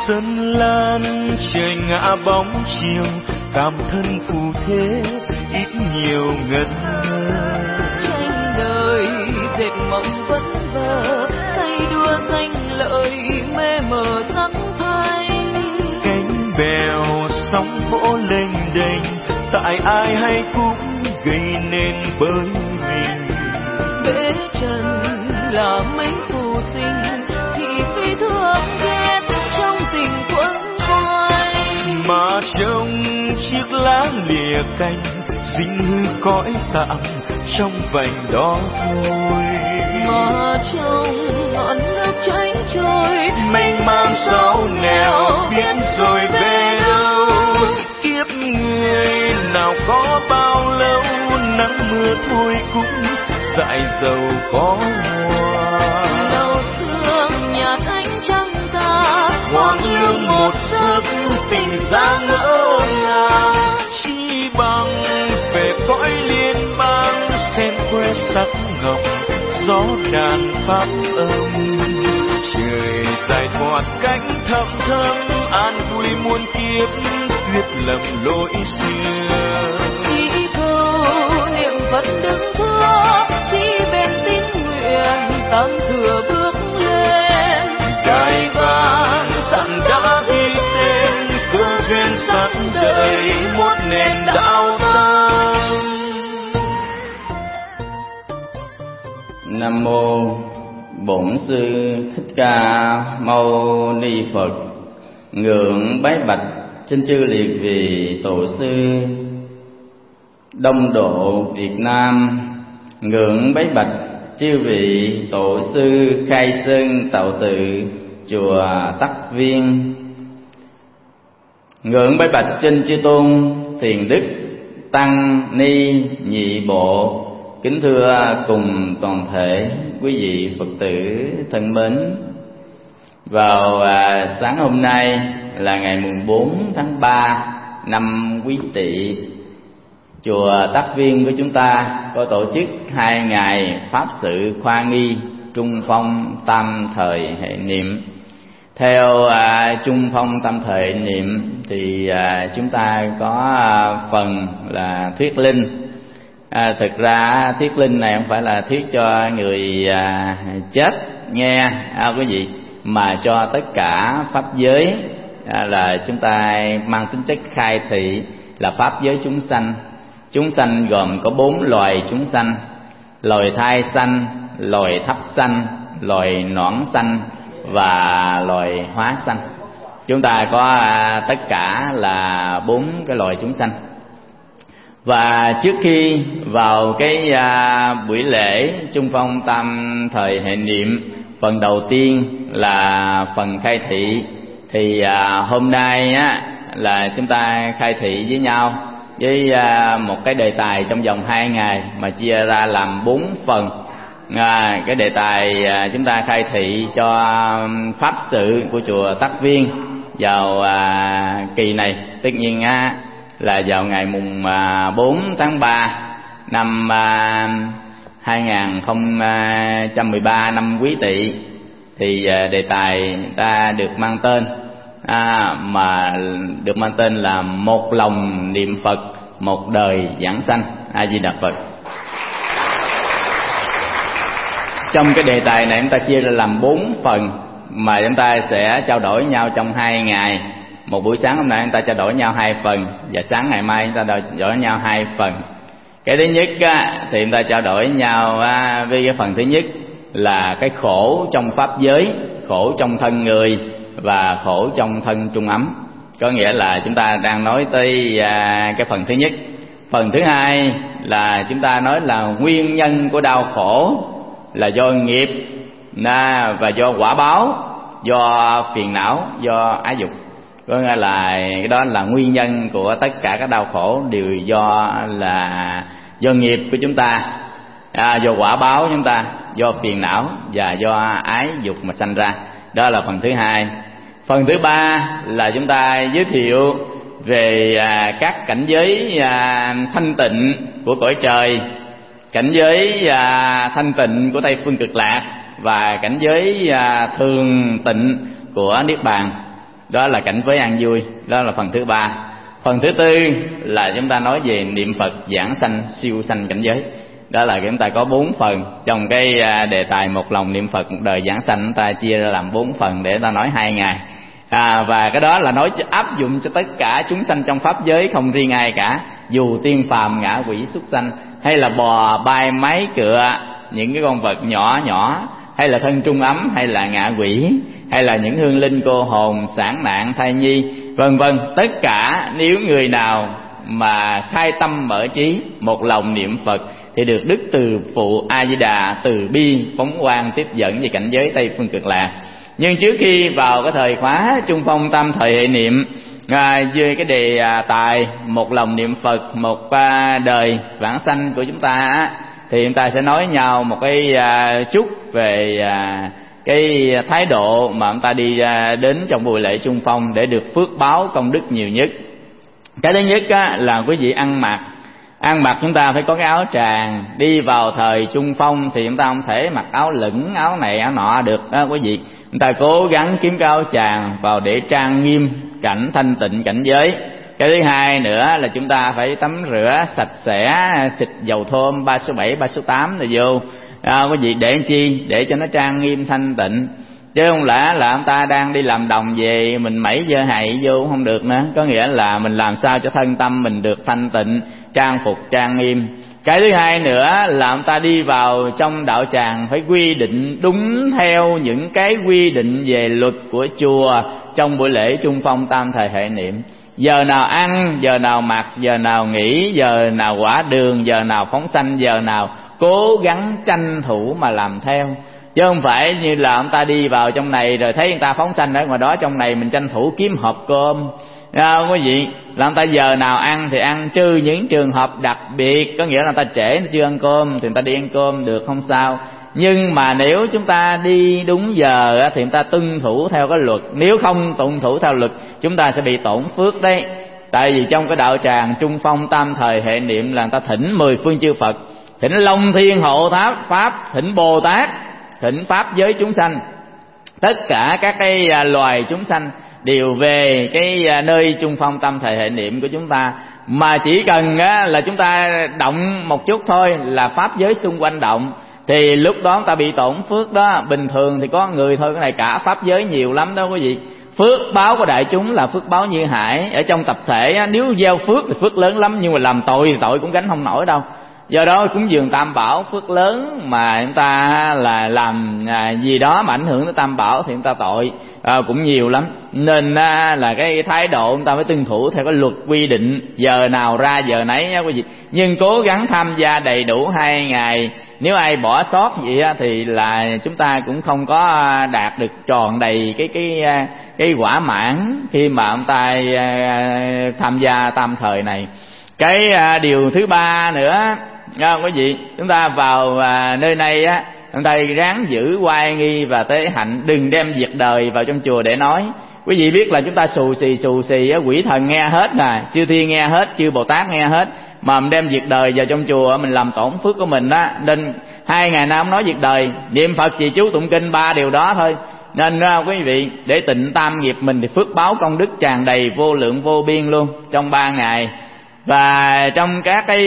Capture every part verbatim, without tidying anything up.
sân lan trời ngã bóng chiều, cảm thân phù thế ít nhiều ngẩn ngơ. Tranh đời dệt mộng vẫn vờ, tay đua danh lợi mê mờ sắc thanh. Cánh bèo sóng vỗ lênh đênh, tại ai hay cũng gây nên bởi mình. Bể trần là mấy phù sinh, thì phi thương ghét trong tình quấn quay. Mà trong chiếc lá lìa cành, dính hư cõi tạm trong vành đó thôi. Mà trong ngọn nước cháy trôi, mênh mang sao nẻo biết rồi về đâu. Kiếp người nào có bao lâu, nắng mưa thôi cũng dại dầu có hoa. đầu thương nhạt ánh trăng ta, Hoang lương một giấc tình dáng ngỡ ngàng. Chi bằng về cõi liên bang, xem quê sắc ngọc gió đàn pháp âm. Trời dài thoạt cánh thầm thầm, an vui muôn kiếp tuyết lầm lỗi xưa. chỉ cầu niệm Phật đứng thưa, chỉ bên tín nguyện tam thừa bước lên. Đài vàng sẵn đã ghi tên, cơ duyên sẵn đời một nền đạo tâm. Nam mô Bổn Sư Thích Ca Mâu Ni Phật. Ngưỡng bái bạch trên chư liệt vị tổ sư Đông Độ Việt Nam. Ngưỡng bái bạch chư vị tổ sư khai sơn tạo tự chùa Tắc Viên. Ngưỡng bái bạch trên chư tôn thiền đức tăng ni nhị bộ. Kính thưa cùng toàn thể quý vị Phật tử thân mến. Vào à, sáng hôm nay là ngày mùng bốn tháng ba năm Quý Tỵ, chùa Tắc Viên của chúng ta có tổ chức hai ngày pháp sự khoa nghi trung phong tam thời hệ niệm. Theo à, trung phong tam thời hệ niệm thì à, chúng ta có à, phần là thuyết linh. À, thực ra thuyết linh này không phải là thuyết cho người à, chết nghe à, quý vị, mà cho tất cả pháp giới, à, là chúng ta mang tính chất khai thị là pháp giới chúng sanh. Chúng sanh gồm có bốn loài chúng sanh: loài thai sanh, loài thấp sanh, loài nõn sanh và loài hóa sanh. Chúng ta có à, tất cả là bốn cái loài chúng sanh. Và trước khi vào cái à, buổi lễ trung phong tam thời hệ niệm, phần đầu tiên là phần khai thị, thì à, hôm nay á, là chúng ta khai thị với nhau với à, một cái đề tài trong vòng hai ngày mà chia ra làm bốn phần. À, cái đề tài à, chúng ta khai thị cho pháp sự của chùa Tắc Viên vào à, kỳ này, tất nhiên á, là vào ngày mùng bốn tháng ba năm hai nghìn không trăm mười ba năm Quý Tỵ. Thì đề tài ta được mang tên à, mà được mang tên là một lòng niệm Phật, một đời giảng sanh. A Di Đà Phật. Trong cái đề tài này chúng ta chia ra làm bốn phần mà chúng ta sẽ trao đổi nhau trong hai ngày. Một buổi sáng hôm nay chúng ta trao đổi nhau hai phần, và sáng ngày mai chúng ta trao đổi nhau hai phần. Cái thứ nhất á, thì chúng ta trao đổi nhau á, với cái phần thứ nhất là cái khổ trong pháp giới, khổ trong thân người và khổ trong thân trung ấm. Có nghĩa là chúng ta đang nói tới à, cái phần thứ nhất. Phần thứ hai là chúng ta nói là nguyên nhân của đau khổ là do nghiệp và do quả báo, do phiền não, do ái dục. Có nghĩa là cái đó là nguyên nhân của tất cả các đau khổ đều do là do nghiệp của chúng ta, à, do quả báo chúng ta, do phiền não và do ái dục mà sanh ra. Đó là phần thứ hai. Phần thứ ba là chúng ta giới thiệu về à, các cảnh giới à, thanh tịnh của cõi trời, cảnh giới à, thanh tịnh của Tây Phương Cực Lạc và cảnh giới à, thường tịnh của Niết Bàn. đó là cảnh giới an vui, đó là phần thứ ba. Phần thứ tư là chúng ta nói về niệm Phật giảng sanh siêu sanh cảnh giới. Đó là chúng ta có bốn phần trong cái đề tài một lòng niệm Phật một đời giảng sanh, chúng ta chia ra làm bốn phần để ta nói hai ngày. À, và cái đó là nói áp dụng cho tất cả chúng sanh trong pháp giới, không riêng ai cả, dù tiên phàm ngạ quỷ súc sanh, hay là bò bay máy cựa, những cái con vật nhỏ nhỏ, hay là thân trung ấm, hay là ngạ quỷ, hay là những hương linh cô hồn, sản nạn, thai nhi, vân vân. Tất cả nếu người nào mà khai tâm mở trí, một lòng niệm Phật thì được Đức Từ Phụ A Di Đà từ bi phóng quang tiếp dẫn về cảnh giới Tây Phương Cực Lạc. Nhưng trước khi vào cái thời khóa Trung Phong tam thời hệ niệm, à, dưới cái đề à, tài một lòng niệm Phật một à, đời vãng sanh của chúng ta, thì chúng ta sẽ nói nhau một cái à, chút về à, cái thái độ mà chúng ta đi à, đến trong buổi lễ Trung Phong để được phước báo công đức nhiều nhất. Cái thứ nhất á, là quý vị ăn mặc. Ăn mặc chúng ta phải có cái áo tràng. Đi vào thời Trung Phong thì chúng ta không thể mặc áo lửng, áo này áo nọ được đó quý vị. Chúng ta cố gắng kiếm cái áo tràng vào để trang nghiêm cảnh thanh tịnh cảnh giới. Cái thứ hai nữa là chúng ta phải tắm rửa sạch sẽ, xịt dầu thơm ba số bảy, ba số tám rồi vô à, quý vị, để chi? Để cho nó trang nghiêm thanh tịnh. Chứ không lẽ là ông ta đang đi làm đồng về mình mẩy dơ hại vô cũng không được nữa. Có nghĩa là mình làm sao cho thân tâm mình được thanh tịnh, trang phục trang nghiêm. Cái thứ hai nữa là ông ta đi vào trong đạo tràng phải quy định đúng theo những cái quy định về luật của chùa trong buổi lễ Trung Phong tam thời hệ niệm. Giờ nào ăn, giờ nào mặc, giờ nào nghỉ, giờ nào quả đường, giờ nào phóng sanh, giờ nào cố gắng tranh thủ mà làm theo. Chứ không phải như là ông ta đi vào trong này rồi thấy người ta phóng sanh ở ngoài đó, trong này mình tranh thủ kiếm hộp cơm. Không quý vị, là người ta giờ nào ăn thì ăn, trừ những trường hợp đặc biệt, có nghĩa là người ta trễ chưa ăn cơm thì người ta đi ăn cơm được, không sao. Nhưng mà nếu chúng ta đi đúng giờ thì người ta tuân thủ theo cái luật. Nếu không tuân thủ theo luật chúng ta sẽ bị tổn phước đấy. Tại vì trong cái đạo tràng Trung Phong tam thời hệ niệm là người ta thỉnh mười phương chư Phật, thỉnh Long Thiên Hộ Tháp Pháp, thỉnh Bồ Tát, thỉnh Pháp giới chúng sanh. Tất cả các cái loài chúng sanh đều về cái nơi Trung Phong tam thời hệ niệm của chúng ta. Mà chỉ cần là chúng ta động một chút thôi là pháp giới xung quanh động, thì lúc đó chúng ta bị tổn phước đó. Bình thường thì có người thôi, cái này cả pháp giới nhiều lắm đó quý vị. Phước báo của đại chúng là phước báo như hải. Ở trong tập thể nếu gieo phước thì phước lớn lắm, nhưng mà làm tội thì tội cũng gánh không nổi đâu. Do đó cúng dường tam bảo phước lớn, mà chúng ta là làm gì đó mà ảnh hưởng tới tam bảo thì chúng ta tội à, cũng nhiều lắm. Nên à, là cái thái độ chúng ta phải tuân thủ theo cái luật quy định, giờ nào ra giờ nấy nha quý vị. Nhưng cố gắng tham gia đầy đủ hai ngày. Nếu ai bỏ sót vậy thì là chúng ta cũng không có đạt được tròn đầy cái cái cái quả mãn khi mà ông ta tham gia tam thời này. Cái điều thứ ba nữa nha quý vị, chúng ta vào nơi này á, chúng ta ráng giữ oai nghi và tế hạnh, đừng đem việc đời vào trong chùa để nói. Quý vị biết là chúng ta xù xì xù xì á, quỷ thần nghe hết nè, chư thiên nghe hết, chư Bồ Tát nghe hết, mà mình đem việc đời vào trong chùa mình làm tổn phước của mình á. Nên hai ngày nào không nói việc đời, niệm Phật trì chú tụng kinh, ba điều đó thôi. Nên đó, quý vị, để tịnh tam nghiệp mình thì phước báo công đức tràn đầy vô lượng vô biên luôn trong ba ngày. Và trong các cái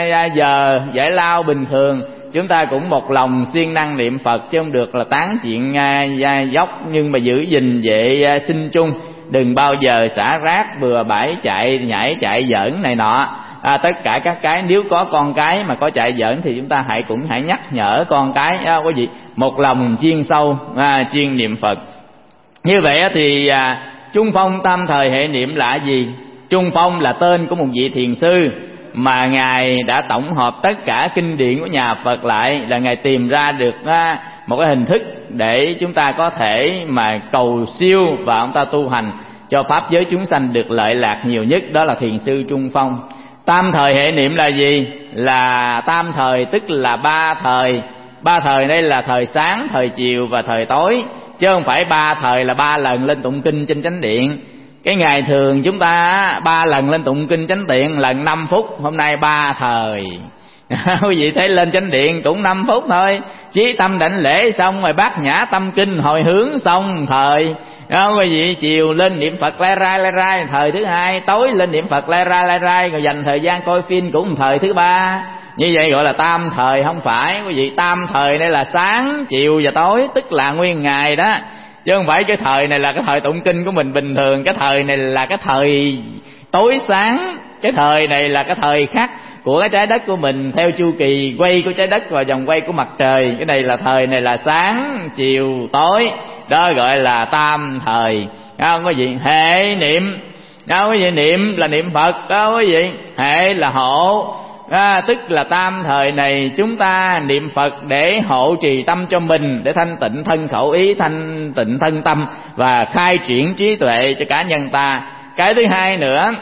giờ giải lao bình thường chúng ta cũng một lòng siêng năng niệm Phật, chứ không được là tán chuyện dốc, nhưng mà giữ gìn vệ sinh chung, đừng bao giờ xả rác bừa bãi, chạy nhảy chạy giỡn này nọ. À, tất cả các cái, nếu có con cái mà có chạy giỡn thì chúng ta hãy cũng hãy nhắc nhở con cái à, quý vị, một lòng chuyên sâu à, chuyên niệm Phật. Như vậy thì à, Trung Phong tam thời hệ niệm là gì? Trung Phong là tên của một vị thiền sư mà ngài đã tổng hợp tất cả kinh điển của nhà Phật lại, là ngài tìm ra được à, một cái hình thức để chúng ta có thể mà cầu siêu và ông ta tu hành cho pháp giới chúng sanh được lợi lạc nhiều nhất. Đó là thiền sư Trung Phong. Tam thời hệ niệm là gì? Là tam thời tức là ba thời. Ba thời đây là thời sáng, thời chiều và thời tối, chứ không phải ba thời là ba lần lên tụng kinh trên chánh điện. Cái ngày thường chúng ta ba lần lên tụng kinh chánh điện, lần năm phút, hôm nay ba thời. Quý vị thấy lên chánh điện cũng năm phút thôi, chí tâm đảnh lễ xong rồi bát nhã tâm kinh hồi hướng xong thời. Không, quý vị chiều lên niệm Phật lai rai lai rai thời thứ hai, tối lên niệm Phật lai rai lai rai, rồi dành thời gian coi phim cũng thời thứ ba. Như vậy gọi là tam thời. Không phải quý vị, tam thời đây là sáng, chiều và tối, tức là nguyên ngày đó, chứ không phải cái thời này là cái thời tụng kinh của mình bình thường. Cái thời này là cái thời tối sáng, cái thời này là cái thời khắc của cái trái đất của mình theo chu kỳ quay của trái đất và vòng quay của mặt trời. Cái này là thời này là sáng, chiều, tối, đó gọi là tam thời. Không có gì hệ niệm, đâu có gì niệm là niệm Phật, đâu có gì hệ là hộ. À, tức là tam thời này chúng ta niệm Phật để hộ trì tâm cho mình, để thanh tịnh thân khẩu ý, thanh tịnh thân tâm và khai triển trí tuệ cho cá nhân ta. Cái thứ hai nữa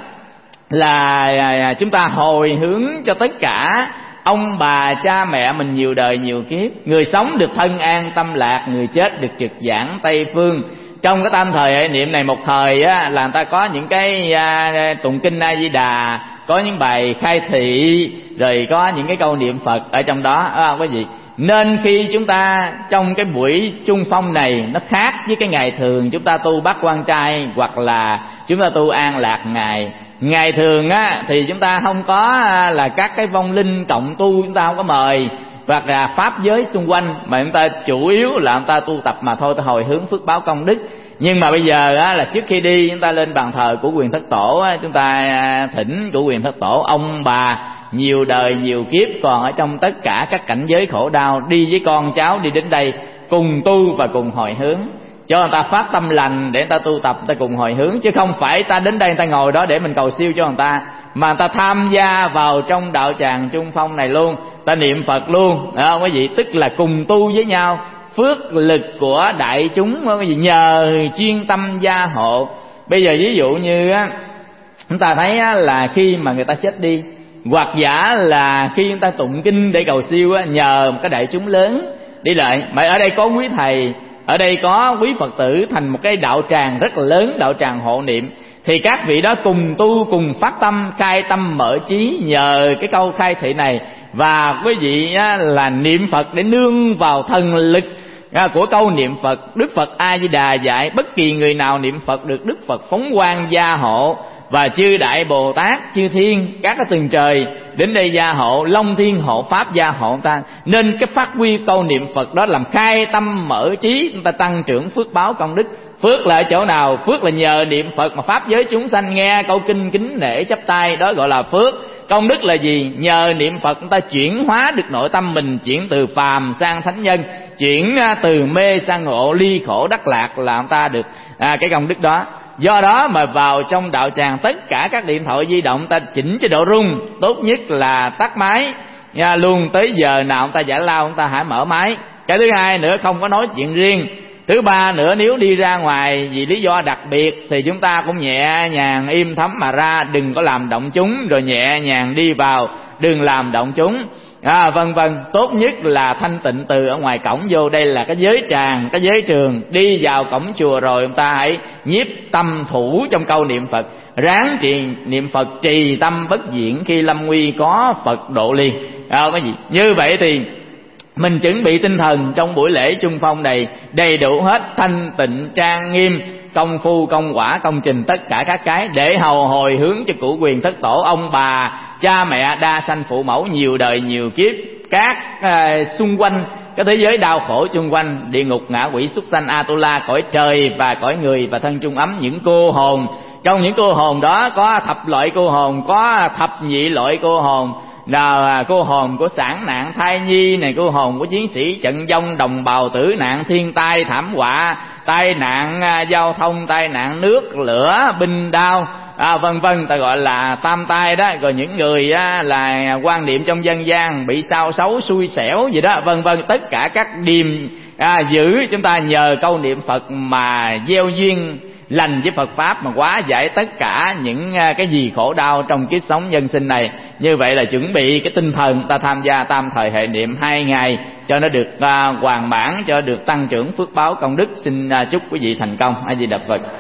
là chúng ta hồi hướng cho tất cả ông bà cha mẹ mình nhiều đời nhiều kiếp, người sống được thân an tâm lạc, người chết được trực giảng Tây Phương. Trong cái tam thời hệ niệm này, một thời á, là người ta có những cái à, tụng kinh A Di Đà, có những bài khai thị, rồi có những cái câu niệm Phật ở trong đó, à, quý vị. Nên khi chúng ta trong cái buổi chung phong này, nó khác với cái ngày thường chúng ta tu bát quan trai hoặc là chúng ta tu an lạc ngày. Ngày thường á thì chúng ta không có là các cái vong linh cộng tu, chúng ta không có mời, hoặc là pháp giới xung quanh, mà chúng ta chủ yếu là chúng ta tu tập mà thôi, ta hồi hướng phước báo công đức. Nhưng mà bây giờ á, là trước khi đi chúng ta lên bàn thờ của Quyền Thất Tổ á, chúng ta thỉnh của Quyền Thất Tổ ông bà nhiều đời nhiều kiếp còn ở trong tất cả các cảnh giới khổ đau, đi với con cháu đi đến đây cùng tu và cùng hồi hướng, cho người ta phát tâm lành để người ta tu tập, người ta cùng hồi hướng, chứ không phải ta đến đây người ta ngồi đó để mình cầu siêu cho người ta, mà người ta tham gia vào trong đạo tràng chung phong này luôn, ta niệm Phật luôn, đó quý vị, tức là cùng tu với nhau. Phước lực của đại chúng quý vị nhờ chuyên tâm gia hộ. Bây giờ ví dụ như á, chúng ta thấy á, là khi mà người ta chết đi, hoặc giả là khi chúng ta tụng kinh để cầu siêu á, nhờ một cái đại chúng lớn đi lại, mà ở đây có quý thầy, ở đây có quý Phật tử thành một cái đạo tràng rất là lớn, đạo tràng hộ niệm, thì các vị đó cùng tu, cùng phát tâm, khai tâm mở trí nhờ cái câu khai thị này. Và quý vị á, là niệm Phật để nương vào thần lực à, của câu niệm Phật. Đức Phật A Di Đà dạy bất kỳ người nào niệm Phật được Đức Phật phóng quang gia hộ, và chư Đại Bồ Tát, chư Thiên, các cái tầng trời đến đây gia hộ, Long Thiên hộ Pháp gia hộ ta. Nên cái phát huy câu niệm Phật đó làm khai tâm mở trí, chúng ta tăng trưởng phước báo công đức. Phước là ở chỗ nào? Phước là nhờ niệm Phật mà pháp giới chúng sanh nghe câu kinh kính nể chắp tay, đó gọi là phước. Công đức là gì? Nhờ niệm Phật chúng ta chuyển hóa được nội tâm mình, chuyển từ phàm sang thánh nhân, chuyển từ mê sang ngộ, ly khổ đắc lạc, là chúng ta được à, cái công đức đó. Do đó mà vào trong đạo tràng, tất cả các điện thoại di động ta chỉnh chế độ rung, tốt nhất là tắt máy nha, luôn tới giờ nào chúng ta giải lao chúng ta hãy mở máy. Cái thứ hai nữa, không có nói chuyện riêng. Thứ ba nữa, nếu đi ra ngoài vì lý do đặc biệt thì chúng ta cũng nhẹ nhàng im thấm mà ra, đừng có làm động chúng, rồi nhẹ nhàng đi vào, đừng làm động chúng. À, vân vân. Tốt nhất là thanh tịnh từ ở ngoài cổng vô, đây là cái giới tràng, cái giới trường. Đi vào cổng chùa rồi chúng ta hãy nhiếp tâm thủ trong câu niệm Phật, ráng trì niệm Phật, trì tâm bất diễn, khi lâm nguy có Phật độ liền. À, cái gì như vậy thì mình chuẩn bị tinh thần trong buổi lễ chung phong này đầy đủ hết, thanh tịnh trang nghiêm, công phu công quả công trình, tất cả các cái để hầu hồi hướng cho cửu Quyền Thất Tổ, ông bà cha mẹ đa sanh phụ mẫu nhiều đời nhiều kiếp, các à, xung quanh cái thế giới đau khổ chung quanh, địa ngục, ngạ quỷ, súc sanh, Atula, cõi trời và cõi người và thân chung ấm, những cô hồn. Trong những cô hồn đó có thập loại cô hồn, có thập nhị loại cô hồn, là cô hồn của sản nạn thai nhi này, cô hồn của chiến sĩ trận vong, đồng bào tử nạn, thiên tai thảm họa, tai nạn à, giao thông, tai nạn nước lửa, binh đao, à, vân vân, ta gọi là tam tai đó. Rồi những người á, là quan niệm trong dân gian bị sao xấu xui xẻo gì đó, vân vân, tất cả các điềm à, giữ chúng ta nhờ câu niệm Phật mà gieo duyên lành với Phật Pháp, mà hóa giải tất cả những cái gì khổ đau trong kiếp sống nhân sinh này. Như vậy là chuẩn bị cái tinh thần ta tham gia tam thời hệ niệm hai ngày cho nó được uh, hoàn mãn, cho được tăng trưởng phước báo công đức. Xin uh, chúc quý vị thành công. A Di Đà Phật.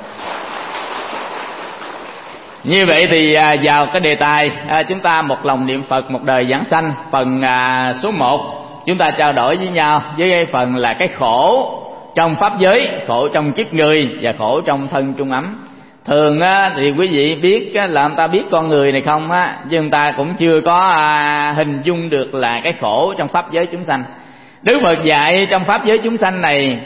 Như vậy thì uh, vào cái đề tài uh, chúng ta một lòng niệm Phật một đời giảng sanh. Phần uh, số một chúng ta trao đổi với nhau với cái phần là cái khổ trong pháp giới, khổ trong kiếp người và khổ trong thân trung ấm. Thường á, thì quý vị biết á, là người ta biết con người này không á, chứ người ta cũng chưa có à, hình dung được là cái khổ trong pháp giới chúng sanh. Đức Phật dạy trong pháp giới chúng sanh này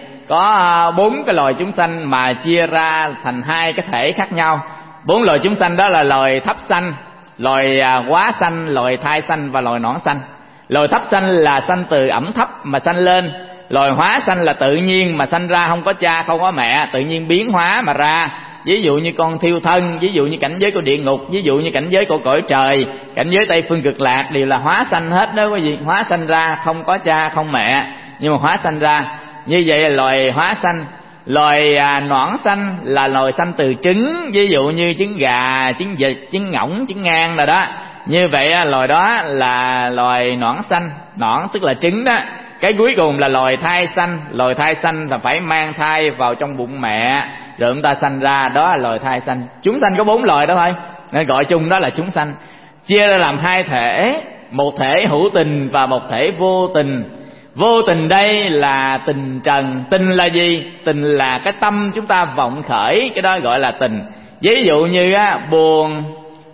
có bốn cái loài chúng sanh mà chia ra thành hai cái thể khác nhau. Bốn loài chúng sanh đó là loài thấp sanh, loài hóa sanh, loài thai sanh và loài nõn sanh. Loài thấp sanh là sanh từ ẩm thấp mà sanh lên. Loài hóa sanh là tự nhiên mà sanh ra, không có cha không có mẹ, tự nhiên biến hóa mà ra. Ví dụ như con thiêu thân, ví dụ như cảnh giới của địa ngục, ví dụ như cảnh giới của cõi trời, cảnh giới Tây Phương Cực Lạc, đều là hóa sanh hết đó quý vị. Hóa sanh ra, không có cha không mẹ, nhưng mà hóa sanh ra. Như vậy là loài hóa sanh. Loài à, nõn sanh là loài sanh từ trứng, ví dụ như trứng gà, trứng vịt, trứng ngỗng, trứng ngan rồi đó. Như vậy loài đó là loài nõn sanh. Nõn tức là trứng đó. Cái cuối cùng là loài thai sanh. Loài thai sanh là phải mang thai vào trong bụng mẹ rồi chúng ta sanh ra, đó là loài thai sanh. Chúng sanh có bốn loài đó thôi, nên gọi chung đó là chúng sanh. Chia ra làm hai thể, một thể hữu tình và một thể vô tình. Vô tình đây là tình trần. Tình là gì? Tình là cái tâm chúng ta vọng khởi, cái đó gọi là tình. Ví dụ như á, buồn,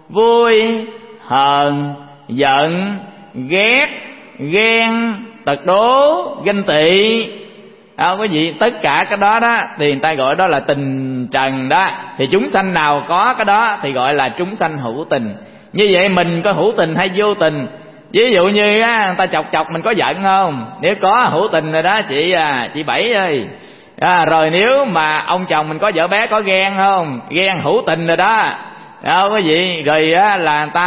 vui, hờn, giận, ghét, ghen, tật đố, ganh tị, à, quý vị, tất cả cái đó đó thì người ta gọi đó là tình trần đó. Thì chúng sanh nào có cái đó thì gọi là chúng sanh hữu tình. Như vậy mình có hữu tình hay vô tình? Ví dụ như á, người ta chọc chọc mình có giận không? Nếu có hữu tình rồi đó chị à, chị Bảy ơi. À, rồi nếu mà ông chồng mình có vợ bé có ghen không? Ghen hữu tình rồi đó. Đâu quý vị, rồi á, là người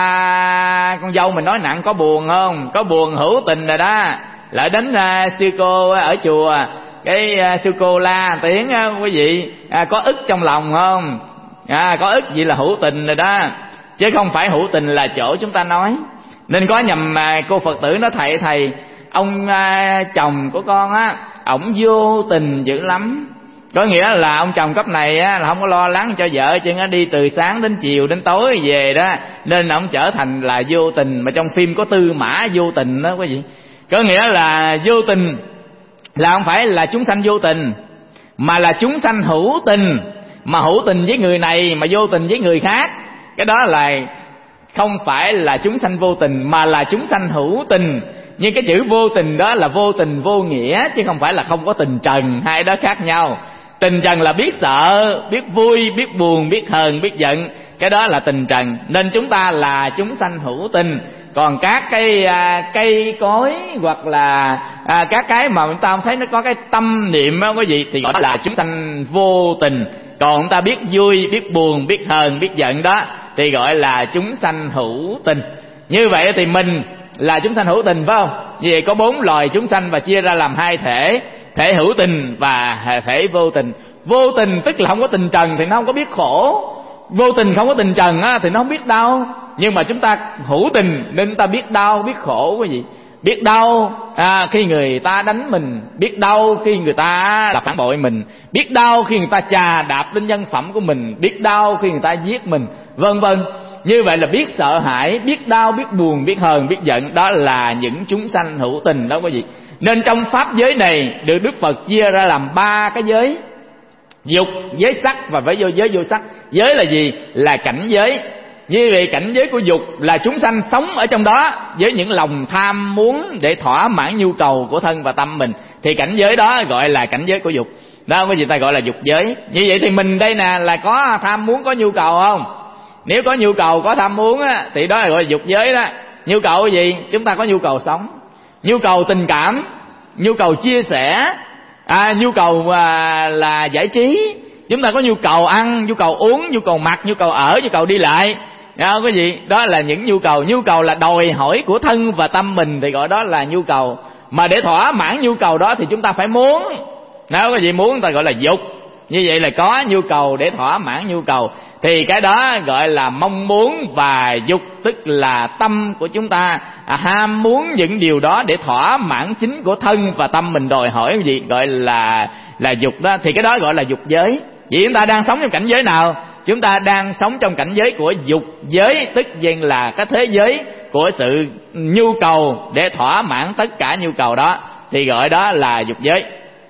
ta con dâu mình nói nặng có buồn không? Có buồn hữu tình rồi đó. Lại đến à, sư cô ở chùa, cái à, sư cô la tiếng á, quý vị à, có ức trong lòng không? À, có ức gì là hữu tình rồi đó, chứ không phải hữu tình là chỗ chúng ta nói. Nên có nhầm à, cô Phật tử nói thầy thầy ông à, chồng của con á, ổng vô tình dữ lắm. Có nghĩa là ông chồng cấp này á, là không có lo lắng cho vợ, chứ nó đi từ sáng đến chiều đến tối về đó, nên ông trở thành là vô tình. Mà trong phim có Tư Mã vô tình đó quý vị. Có nghĩa là vô tình là không phải là chúng sanh vô tình, mà là chúng sanh hữu tình. Mà hữu tình với người này mà vô tình với người khác, cái đó là không phải là chúng sanh vô tình, mà là chúng sanh hữu tình. Nhưng cái chữ vô tình đó là vô tình vô nghĩa, chứ không phải là không có tình trần. Hai đó khác nhau. Tình trần là biết sợ, biết vui, biết buồn, biết hờn, biết giận, cái đó là tình trần. Nên chúng ta là chúng sanh hữu tình. Còn các cái à, cây cối hoặc là à, các cái mà chúng ta không thấy nó có cái tâm niệm đó quý vị, thì gọi là chúng sanh vô tình. Còn chúng ta biết vui, biết buồn, biết hờn, biết giận đó thì gọi là chúng sanh hữu tình. Như vậy thì mình là chúng sanh hữu tình phải không? Như vậy có bốn loài chúng sanh và chia ra làm hai thể, thể hữu tình và thể vô tình. Vô tình tức là không có tình trần thì nó không có biết khổ. Vô tình không có tình trần á, thì nó không biết đau. Nhưng mà chúng ta hữu tình nên chúng ta biết đau, biết khổ quý vị. Biết đau à, khi người ta đánh mình, biết đau khi người ta là phản bội mình, biết đau khi người ta chà đạp lên nhân phẩm của mình, biết đau khi người ta giết mình, vân vân. Như vậy là biết sợ hãi, biết đau, biết buồn, biết hờn, biết giận. Đó là những chúng sanh hữu tình đó quý vị. Nên trong pháp giới này được Đức Phật chia ra làm ba cái giới: dục, giới sắc và với vô giới vô sắc. Giới là gì? Là cảnh giới. Như vậy cảnh giới của dục là chúng sanh sống ở trong đó với những lòng tham muốn để thỏa mãn nhu cầu của thân và tâm mình, thì cảnh giới đó gọi là cảnh giới của dục. Đó có gì ta gọi là dục giới. Như vậy thì mình đây nè là có tham muốn, có nhu cầu không? Nếu có nhu cầu, có tham muốn á, thì đó là gọi là dục giới đó. Nhu cầu cái gì? Chúng ta có nhu cầu sống, nhu cầu tình cảm, nhu cầu chia sẻ, à, nhu cầu à, là giải trí. Chúng ta có nhu cầu ăn, nhu cầu uống, nhu cầu mặc, nhu cầu ở, nhu cầu đi lại. Đó, cái gì? Đó là những nhu cầu. Nhu cầu là đòi hỏi của thân và tâm mình thì gọi đó là nhu cầu. Mà để thỏa mãn nhu cầu đó thì chúng ta phải muốn. Nếu cái gì muốn người ta gọi là dục. Như vậy là có nhu cầu để thỏa mãn nhu cầu, thì cái đó gọi là mong muốn. Và dục tức là tâm của chúng ta à, ham muốn những điều đó để thỏa mãn chính của thân và tâm mình đòi hỏi cái gì, gọi là là dục đó. Thì cái đó gọi là dục giới. Vậy chúng ta đang sống trong cảnh giới nào? Chúng ta đang sống trong cảnh giới của dục giới, tức nhiên là cái thế giới của sự nhu cầu để thỏa mãn tất cả nhu cầu đó, thì gọi đó là dục giới.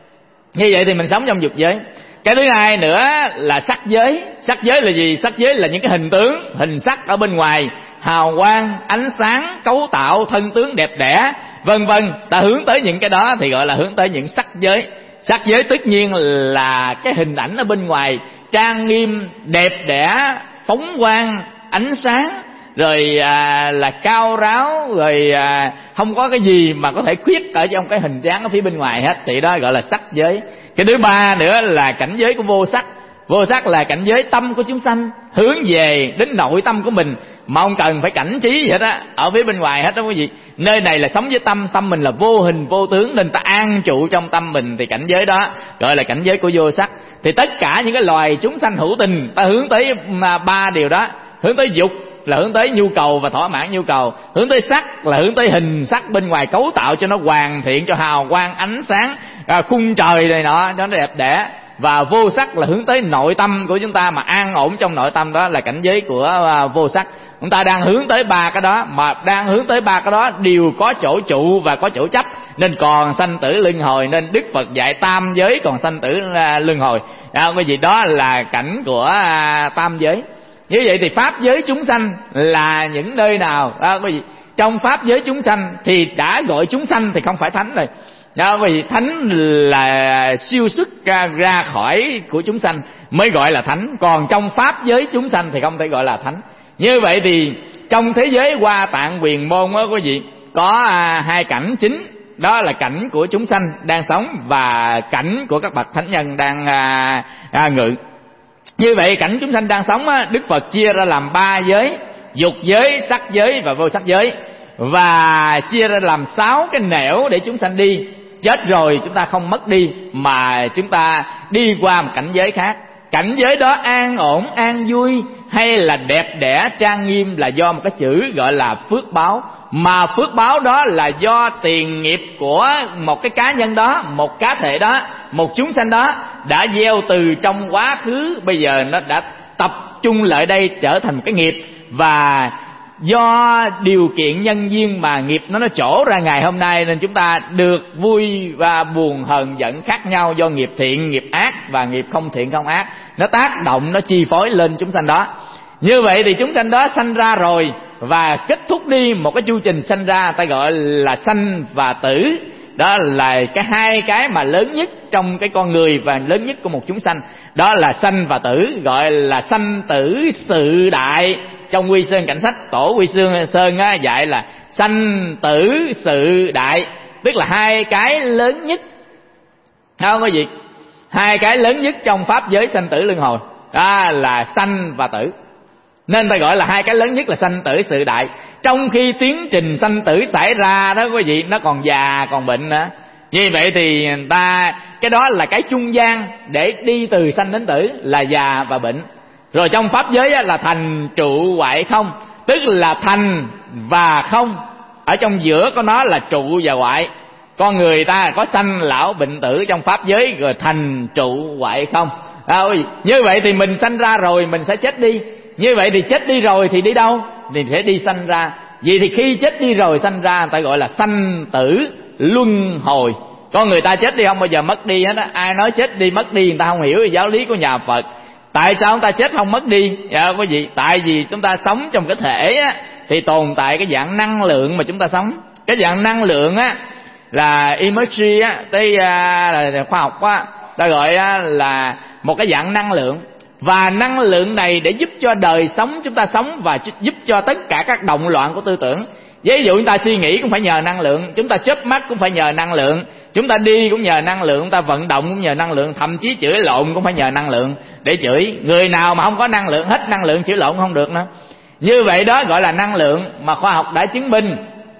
Như vậy thì mình sống trong dục giới. Cái thứ hai nữa là sắc giới. Sắc giới là gì? Sắc giới là những cái hình tướng, hình sắc ở bên ngoài, hào quang, ánh sáng, cấu tạo, thân tướng đẹp đẽ, vân vân. Ta hướng tới những cái đó thì gọi là hướng tới những sắc giới. Sắc giới tất nhiên là cái hình ảnh ở bên ngoài trang nghiêm, đẹp đẽ, phóng quang, ánh sáng, rồi à, là cao ráo, rồi à, không có cái gì mà có thể khuyết ở trong cái hình dáng ở phía bên ngoài hết, thì đó gọi là sắc giới. Cái thứ ba nữa là cảnh giới của vô sắc. Vô sắc là cảnh giới tâm của chúng sanh, hướng về đến nội tâm của mình mà không cần phải cảnh trí gì hết á, ở phía bên ngoài hết đó quý vị. Nơi này là sống với tâm, tâm mình là vô hình vô tướng, nên ta an trụ trong tâm mình, thì cảnh giới đó gọi là cảnh giới của vô sắc. Thì tất cả những cái loài chúng sanh hữu tình, ta hướng tới ba điều đó. Hướng tới dục là hướng tới nhu cầu và thỏa mãn nhu cầu, hướng tới sắc là hướng tới hình sắc bên ngoài cấu tạo cho nó hoàn thiện, cho hào quang ánh sáng, à, khung trời này nọ cho nó đẹp đẽ. Và vô sắc là hướng tới nội tâm của chúng ta mà an ổn trong nội tâm, đó là cảnh giới của à, vô sắc. Chúng ta đang hướng tới ba cái đó, mà đang hướng tới ba cái đó đều có chỗ trụ và có chỗ chấp, nên còn sanh tử luân hồi. Nên Đức Phật dạy tam giới còn sanh tử à, luân hồi. À, cái gì đó là cảnh của à, tam giới. Như vậy thì pháp giới chúng sanh là những nơi nào? À, cái gì? Trong pháp giới chúng sanh thì đã gọi chúng sanh thì không phải thánh rồi. Đó, vì thánh là siêu xuất ra, ra khỏi của chúng sanh mới gọi là thánh. Còn trong pháp giới chúng sanh thì không thể gọi là thánh. Như vậy thì trong thế giới Hoa Tạng Quyền Môn đó quý vị, có à, hai cảnh chính. Đó là cảnh của chúng sanh đang sống và cảnh của các bậc thánh nhân đang à, à, ngự. Như vậy cảnh chúng sanh đang sống á, Đức Phật chia ra làm ba giới: dục giới, sắc giới và vô sắc giới. Và chia ra làm sáu cái nẻo để chúng sanh đi. Chết rồi chúng ta không mất đi, mà chúng ta đi qua một cảnh giới khác. Cảnh giới đó an ổn, an vui hay là đẹp đẽ, trang nghiêm là do một cái chữ gọi là phước báo. Mà phước báo đó là do tiền nghiệp của một cái cá nhân đó, một cá thể đó, một chúng sanh đó đã gieo từ trong quá khứ, bây giờ nó đã tập trung lại đây trở thành cái nghiệp. Và do điều kiện nhân duyên mà nghiệp nó nó trổ ra ngày hôm nay, nên chúng ta được vui và buồn hờn giận khác nhau, do nghiệp thiện, nghiệp ác và nghiệp không thiện không ác nó tác động, nó chi phối lên chúng sanh đó. Như vậy thì chúng sanh đó sanh ra rồi và kết thúc đi một cái chu trình sanh ra, ta gọi là sanh và tử. Đó là cái hai cái mà lớn nhất trong cái con người và lớn nhất của một chúng sanh. Đó là sanh và tử, gọi là sanh tử sự đại. Trong Quy Sơn Cảnh Sách, tổ Quy Sơn Sơn á, dạy là sanh tử sự đại, tức là hai cái lớn nhất. Không có gì, hai cái lớn nhất trong pháp giới sanh tử luân hồi, đó là sanh và tử. Nên ta gọi là hai cái lớn nhất là sanh tử sự đại. Trong khi tiến trình sanh tử xảy ra đó quý vị, nó còn già còn bệnh nữa. Như vậy thì ta cái đó là cái trung gian để đi từ sanh đến tử, là già và bệnh. Rồi trong pháp giới á, là thành trụ hoại không, tức là thành và không. Ở trong giữa có nó là trụ và hoại. Con người ta có sanh lão bệnh tử trong pháp giới, rồi thành trụ hoại không. À, như vậy thì mình sanh ra rồi mình sẽ chết đi. Như vậy thì chết đi rồi thì đi đâu? Thì sẽ đi sanh ra. Vậy thì khi chết đi rồi sanh ra, người ta gọi là sanh tử luân hồi. Con người ta chết đi không bao giờ mất đi hết á. Ai nói chết đi mất đi, người ta không hiểu về giáo lý của nhà Phật. Tại sao chúng ta chết không mất đi? Dạ, quý vị, tại vì chúng ta sống trong cái thể á, thì tồn tại cái dạng năng lượng mà chúng ta sống. Cái dạng năng lượng á là energy á, tới là khoa học á, ta gọi á, là một cái dạng năng lượng. Và năng lượng này để giúp cho đời sống chúng ta sống, và giúp cho tất cả các động loạn của tư tưởng. Ví dụ chúng ta suy nghĩ cũng phải nhờ năng lượng, chúng ta chớp mắt cũng phải nhờ năng lượng, chúng ta đi cũng nhờ năng lượng, chúng ta vận động cũng nhờ năng lượng, thậm chí chửi lộn cũng phải nhờ năng lượng để chửi. Người nào mà không có năng lượng, hết năng lượng chửi lộn không được nữa. Như vậy đó gọi là năng lượng mà khoa học đã chứng minh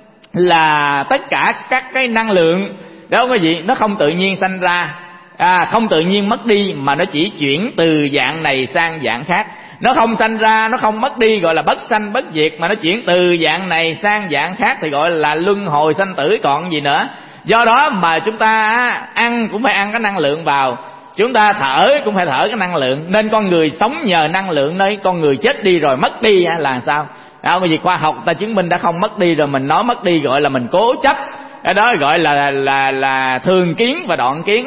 là tất cả các cái năng lượng đó quý vị, nó không tự nhiên sanh ra, à, không tự nhiên mất đi, mà nó chỉ chuyển từ dạng này sang dạng khác. Nó không sanh ra, nó không mất đi, gọi là bất sanh bất diệt, mà nó chuyển từ dạng này sang dạng khác thì gọi là luân hồi sanh tử, còn gì nữa. Do đó mà chúng ta ăn cũng phải ăn cái năng lượng vào, chúng ta thở cũng phải thở cái năng lượng. Nên con người sống nhờ năng lượng, nơi con người chết đi rồi mất đi là sao? Đó, bởi vì khoa học ta chứng minh đã không mất đi rồi, mình nói mất đi gọi là mình cố chấp. Cái đó gọi là là là thường kiến và đoạn kiến đó.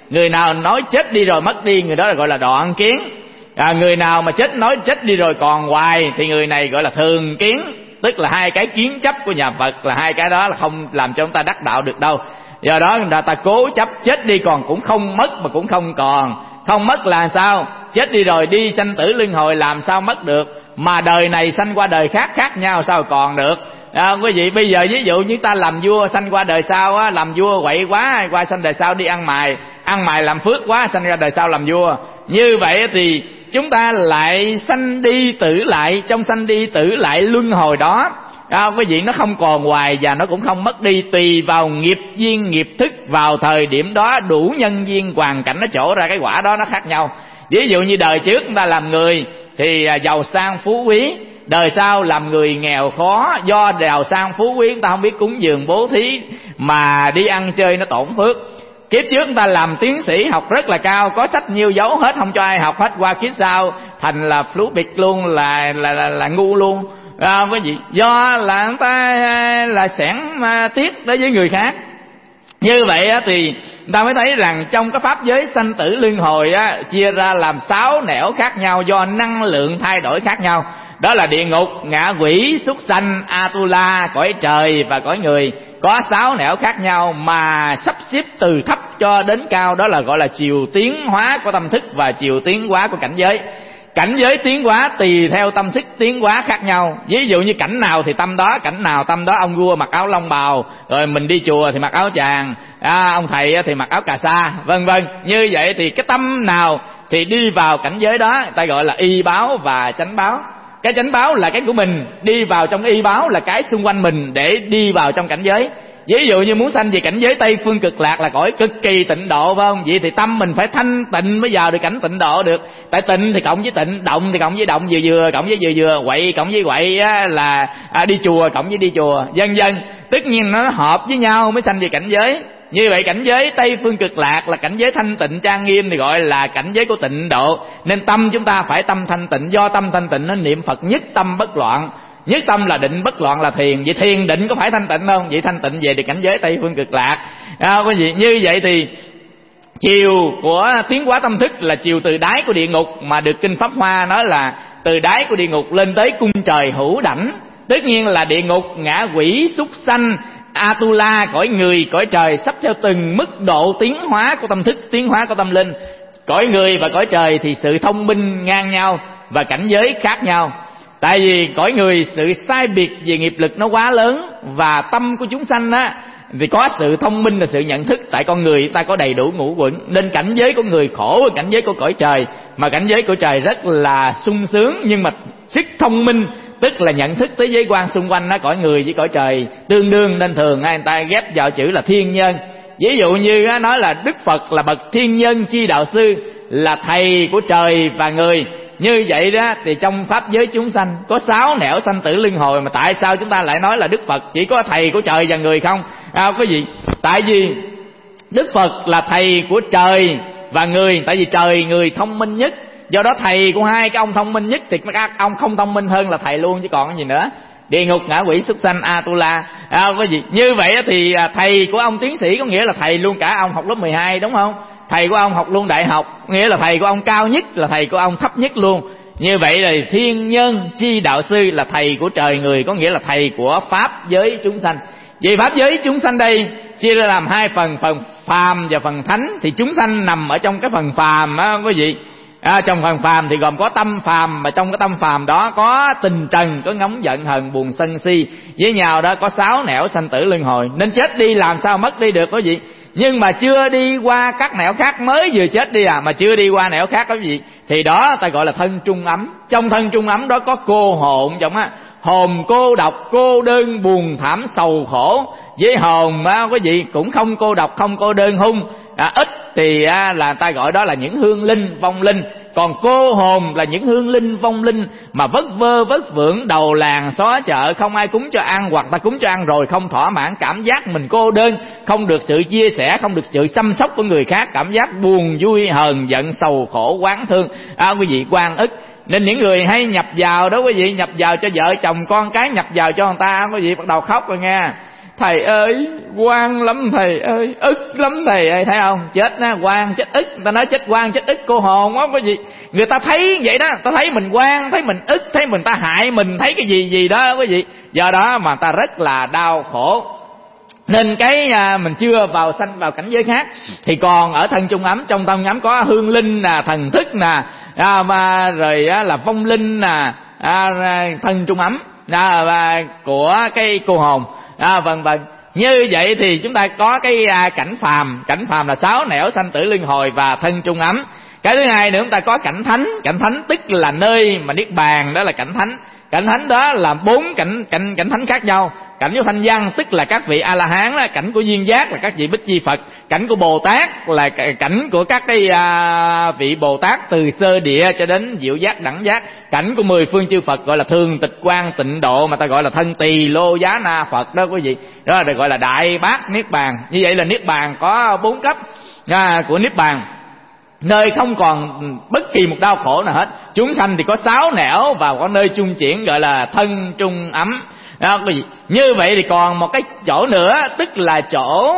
Người nào nói chết đi rồi mất đi, người đó là gọi là đoạn kiến. À, người nào mà chết nói chết đi rồi còn hoài thì người này gọi là thường kiến. Tức là hai cái kiến chấp của nhà Phật là hai cái đó là không làm cho chúng ta đắc đạo được đâu. Do đó người ta cố chấp chết đi còn cũng không mất mà cũng không còn. Không mất là sao? Chết đi rồi đi sanh tử luân hồi làm sao mất được, mà đời này sanh qua đời khác khác nhau sao còn được. À, quý vị bây giờ ví dụ như ta làm vua sanh qua đời sau á, làm vua quậy quá qua sanh đời sau đi ăn mày, ăn mày làm phước quá sanh ra đời sau làm vua. Như vậy thì chúng ta lại sanh đi tử lại, trong sanh đi tử lại luân hồi đó, à, quý vị nó không còn hoài và nó cũng không mất đi, tùy vào nghiệp duyên nghiệp thức vào thời điểm đó, đủ nhân duyên hoàn cảnh nó trổ ra cái quả đó nó khác nhau. Ví dụ như đời trước chúng ta làm người thì giàu sang phú quý, đời sau làm người nghèo khó, do giàu sang phú quý chúng ta không biết cúng dường bố thí mà đi ăn chơi nó tổn phước. Kiếp trước chúng ta làm tiến sĩ học rất là cao, có sách nhiều dấu hết không cho ai học hết, qua kiếp sau thành là phú bịch luôn, là là là, là ngu luôn. À, cái gì do là người ta là sẻn tiếc đối với người khác. Như vậy á, thì người ta mới thấy rằng trong cái pháp giới sanh tử luân hồi á, chia ra làm sáu nẻo khác nhau do năng lượng thay đổi khác nhau. Đó là địa ngục, ngạ quỷ, súc sanh, Atula, cõi trời và cõi người. Có sáu nẻo khác nhau mà sắp xếp từ thấp cho đến cao, đó là gọi là chiều tiến hóa của tâm thức và chiều tiến hóa của cảnh giới. Cảnh giới tiến hóa tùy theo tâm thức tiến hóa khác nhau. Ví dụ như cảnh nào thì tâm đó, cảnh nào tâm đó. Ông vua mặc áo long bào, rồi mình đi chùa thì mặc áo tràng, à, ông thầy thì mặc áo cà sa, vân vân. Như vậy thì cái tâm nào thì đi vào cảnh giới đó, ta gọi là y báo và chánh báo. Cái chánh báo là cái của mình, đi vào trong y báo là cái xung quanh mình để đi vào trong cảnh giới. Ví dụ như muốn sanh về cảnh giới Tây Phương Cực Lạc là cõi cực kỳ tịnh độ, phải không? Vậy thì tâm mình phải thanh tịnh mới vào được cảnh tịnh độ được. Tại tịnh thì cộng với tịnh, động thì cộng với động, vừa vừa cộng với vừa vừa, quậy cộng với quậy á, là à, đi chùa cộng với đi chùa, vân vân. Tất nhiên nó hợp với nhau mới sanh về cảnh giới. Như vậy cảnh giới Tây Phương Cực Lạc là cảnh giới thanh tịnh trang nghiêm thì gọi là cảnh giới của tịnh độ. Nên tâm chúng ta phải tâm thanh tịnh, do tâm thanh tịnh nên niệm Phật nhất tâm bất loạn. Nhất tâm là định, bất loạn là thiền. Vậy thiền định có phải thanh tịnh không? Vậy thanh tịnh về thì cảnh giới Tây Phương Cực Lạc. À, quý vị, như vậy thì chiều của tiến hóa tâm thức là chiều từ đáy của địa ngục, mà được kinh Pháp Hoa nói là từ đáy của địa ngục lên tới cung trời hữu đảnh. Tất nhiên là địa ngục, ngạ quỷ, súc sanh, Atula, cõi người, cõi trời sắp theo từng mức độ tiến hóa của tâm thức, tiến hóa của tâm linh. Cõi người và cõi trời thì sự thông minh ngang nhau và cảnh giới khác nhau. Tại vì cõi người sự sai biệt về nghiệp lực nó quá lớn, và tâm của chúng sanh á thì có sự thông minh là sự nhận thức. Tại con người ta có đầy đủ ngũ quẩn, nên cảnh giới của người khổ hơn cảnh giới của cõi trời, mà cảnh giới của trời rất là sung sướng. Nhưng mà sức thông minh tức là nhận thức tới giới quan xung quanh nó, cõi người với cõi trời tương đương, nên thường người ta ghép vào chữ là thiên nhân. Ví dụ như nói là Đức Phật là bậc thiên nhân chi đạo sư, là thầy của trời và người. Như vậy đó thì trong pháp giới chúng sanh có sáu nẻo sanh tử luân hồi, mà tại sao chúng ta lại nói là Đức Phật chỉ có thầy của trời và người không? À, quý vị, tại vì Đức Phật là thầy của trời và người, tại vì trời người thông minh nhất, do đó thầy của hai cái ông thông minh nhất thì các ông không thông minh hơn là thầy luôn chứ còn gì nữa. Địa ngục, ngạ quỷ, súc sanh, Atula. À, quý vị, như vậy thì thầy của ông tiến sĩ có nghĩa là thầy luôn cả ông học lớp mười hai, đúng không? Thầy của ông học luôn đại học, nghĩa là thầy của ông cao nhất, là thầy của ông thấp nhất luôn. Như vậy là thiên nhân chi đạo sư là thầy của trời người, có nghĩa là thầy của pháp giới chúng sanh. Vì pháp giới chúng sanh đây chia ra làm hai phần, phần phàm và phần thánh. Thì chúng sanh nằm ở trong cái phần phàm á quý vị. À, trong phần phàm thì gồm có tâm phàm, mà trong cái tâm phàm đó có tình trần, có ngóng giận hờn buồn sân si với nhau đó, có sáu nẻo sanh tử luân hồi. Nên chết đi làm sao mất đi được quý vị. Nhưng mà chưa đi qua các nẻo khác, mới vừa chết đi à, mà chưa đi qua nẻo khác quý vị, thì đó ta gọi là thân trung ấm. Trong thân trung ấm đó có cô hồn trong á, hồn cô độc, cô đơn, buồn thảm, sầu khổ. Với hồn á quý vị cũng không cô độc, không cô đơn, hung à, ít thì á, là ta gọi đó là những hương linh, vong linh. Còn cô hồn là những hương linh, vong linh mà vất vơ vất vưởng, đầu làng xó chợ, không ai cúng cho ăn, hoặc ta cúng cho ăn rồi không thỏa mãn, cảm giác mình cô đơn, không được sự chia sẻ, không được sự chăm sóc của người khác, cảm giác buồn vui, hờn giận, sầu khổ, oán thương, à, quý vị, oan ức. Nên những người hay nhập vào đó quý vị, nhập vào cho vợ chồng con cái, nhập vào cho người ta, quý vị bắt đầu khóc rồi nghe. thầy ơi, oan lắm thầy ơi, ức lắm thầy ơi. Thấy không? Chết á, oan chết ức. Người ta nói chết oan chết ức cô hồn quá quý vị. Người ta thấy vậy đó, ta thấy mình oan, thấy mình ức, thấy mình ta hại mình, thấy cái gì gì đó quý vị. Do đó mà ta rất là đau khổ. Nên cái à, mình chưa vào sanh vào cảnh giới khác thì còn ở thân chung ấm, trong thân ấm có hương linh nè, thần thức nè, à, mà rồi á, là vong linh nè, à, thân chung ấm à, và của cái cô hồn, à, vân vân. Như vậy thì chúng ta có cái à, cảnh phàm, cảnh phàm là sáu nẻo sanh tử luân hồi và thân chung ấm. Cái thứ hai nữa chúng ta có cảnh thánh, cảnh thánh tức là nơi mà niết bàn, đó là cảnh thánh. Cảnh thánh đó là bốn cảnh cảnh cảnh thánh khác nhau. Cảnh của thanh văn tức là các vị A La Hán đó, cảnh của duyên giác là các vị Bích Chi Phật, cảnh của Bồ Tát là cảnh của các cái à, vị Bồ Tát từ sơ địa cho đến diệu giác đẳng giác, cảnh của mười phương chư Phật gọi là thường tịch quan tịnh độ, mà ta gọi là thân tỳ lô giá na Phật đó quý vị. Đó là gọi là đại bát niết bàn. Như vậy là niết bàn có bốn cấp à, của niết bàn, nơi không còn bất kỳ một đau khổ nào hết. Chúng sanh thì có sáu nẻo và có nơi chung chuyển gọi là thân chung ấm. Đó, quý vị. Như vậy thì còn một cái chỗ nữa, tức là chỗ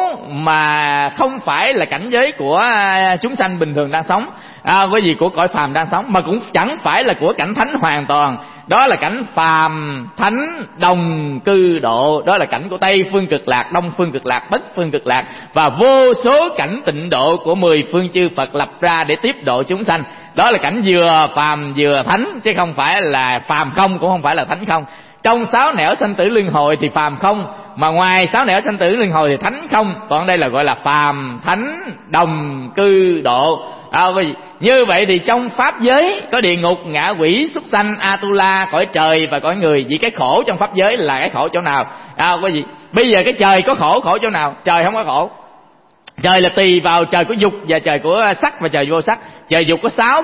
mà không phải là cảnh giới của chúng sanh bình thường đang sống, à, với gì của cõi phàm đang sống, mà cũng chẳng phải là của cảnh thánh hoàn toàn. Đó là cảnh phàm thánh đồng cư độ. Đó là cảnh của Tây phương cực lạc, Đông phương cực lạc, Bắc phương cực lạc, và vô số cảnh tịnh độ của mười phương chư Phật lập ra để tiếp độ chúng sanh. Đó là cảnh vừa phàm vừa thánh, chứ không phải là phàm không, cũng không phải là thánh không. Trong sáu nẻo sanh tử luân hồi thì phàm không, mà ngoài sáu nẻo sanh tử luân hồi thì thánh không. Còn đây là gọi là phàm thánh đồng cư độ. À, như vậy thì trong pháp giới có địa ngục, ngạ quỷ, súc sanh, Atula, cõi trời và cõi người. Vì cái khổ trong pháp giới là cái khổ chỗ nào? À, quý vị, bây giờ cái trời có khổ, khổ chỗ nào? Trời không có khổ. Trời là tùy vào trời của dục và trời của sắc và trời vô sắc. Trời dục có sáu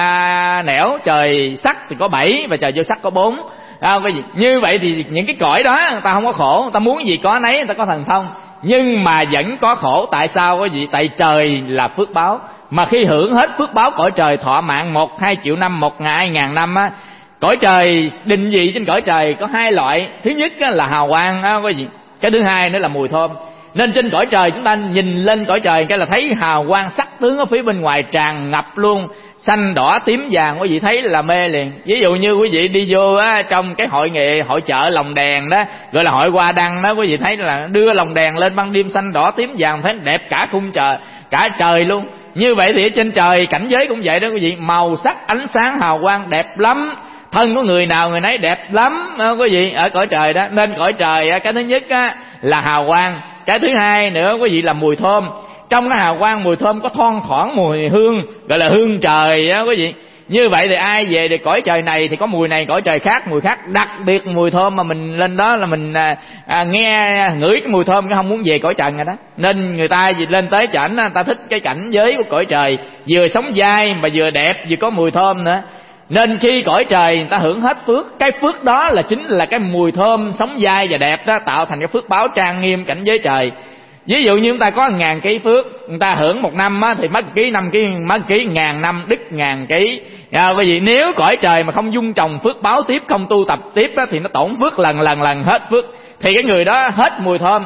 uh, nẻo, trời sắc thì có bảy và trời vô sắc có bốn. À, như vậy thì những cái cõi đó người ta không có khổ, người ta muốn gì có nấy, người ta có thần thông, nhưng mà vẫn có khổ. Tại sao quý vị? Tại trời là phước báo, mà khi hưởng hết phước báo cõi trời thọ mạng một hai triệu năm, một hai ngàn năm á, cõi trời định vị trên cõi trời có hai loại. Thứ nhất là hào quang á quý vị, cái thứ hai nữa là mùi thơm. Nên trên cõi trời chúng ta nhìn lên cõi trời cái là thấy hào quang sắc tướng ở phía bên ngoài tràn ngập luôn, xanh đỏ tím vàng, quý vị thấy là mê liền. Ví dụ như quý vị đi vô á, trong cái hội nghệ hội chợ lồng đèn đó, gọi là hội hoa đăng đó, quý vị thấy là đưa lồng đèn lên ban đêm xanh đỏ tím vàng, thấy đẹp cả khung trời, cả trời luôn. Như vậy thì ở trên trời cảnh giới cũng vậy đó quý vị, màu sắc ánh sáng hào quang đẹp lắm. Thân của người nào người nấy đẹp lắm đó, quý vị, ở cõi trời đó. Nên cõi trời cái thứ nhất á, là hào quang. Cái thứ hai nữa quý vị là mùi thơm. Trong cái hào quang mùi thơm có thoang thoảng mùi hương, gọi là hương trời á quý vị. Như vậy thì ai về được cõi trời này thì có mùi này, cõi trời khác mùi khác. Đặc biệt mùi thơm mà mình lên đó là mình à, à, nghe ngửi cái mùi thơm, cái không muốn về cõi trần rồi đó. Nên người ta lên tới chảnh người ta thích cái cảnh giới của cõi trời, vừa sống dai mà vừa đẹp, vừa có mùi thơm nữa. Nên khi cõi trời người ta hưởng hết phước, cái phước đó là chính là cái mùi thơm sống dai và đẹp đó, tạo thành cái phước báo trang nghiêm cảnh giới trời. Ví dụ như chúng ta có ngàn ký phước, người ta hưởng một năm á, thì mất ký năm ký, mất ký ngàn năm đứt ngàn ký. À, bởi vì nếu cõi trời mà không dung trồng phước báo tiếp, không tu tập tiếp á, thì nó tổn phước lần lần lần hết phước. Thì cái người đó hết mùi thơm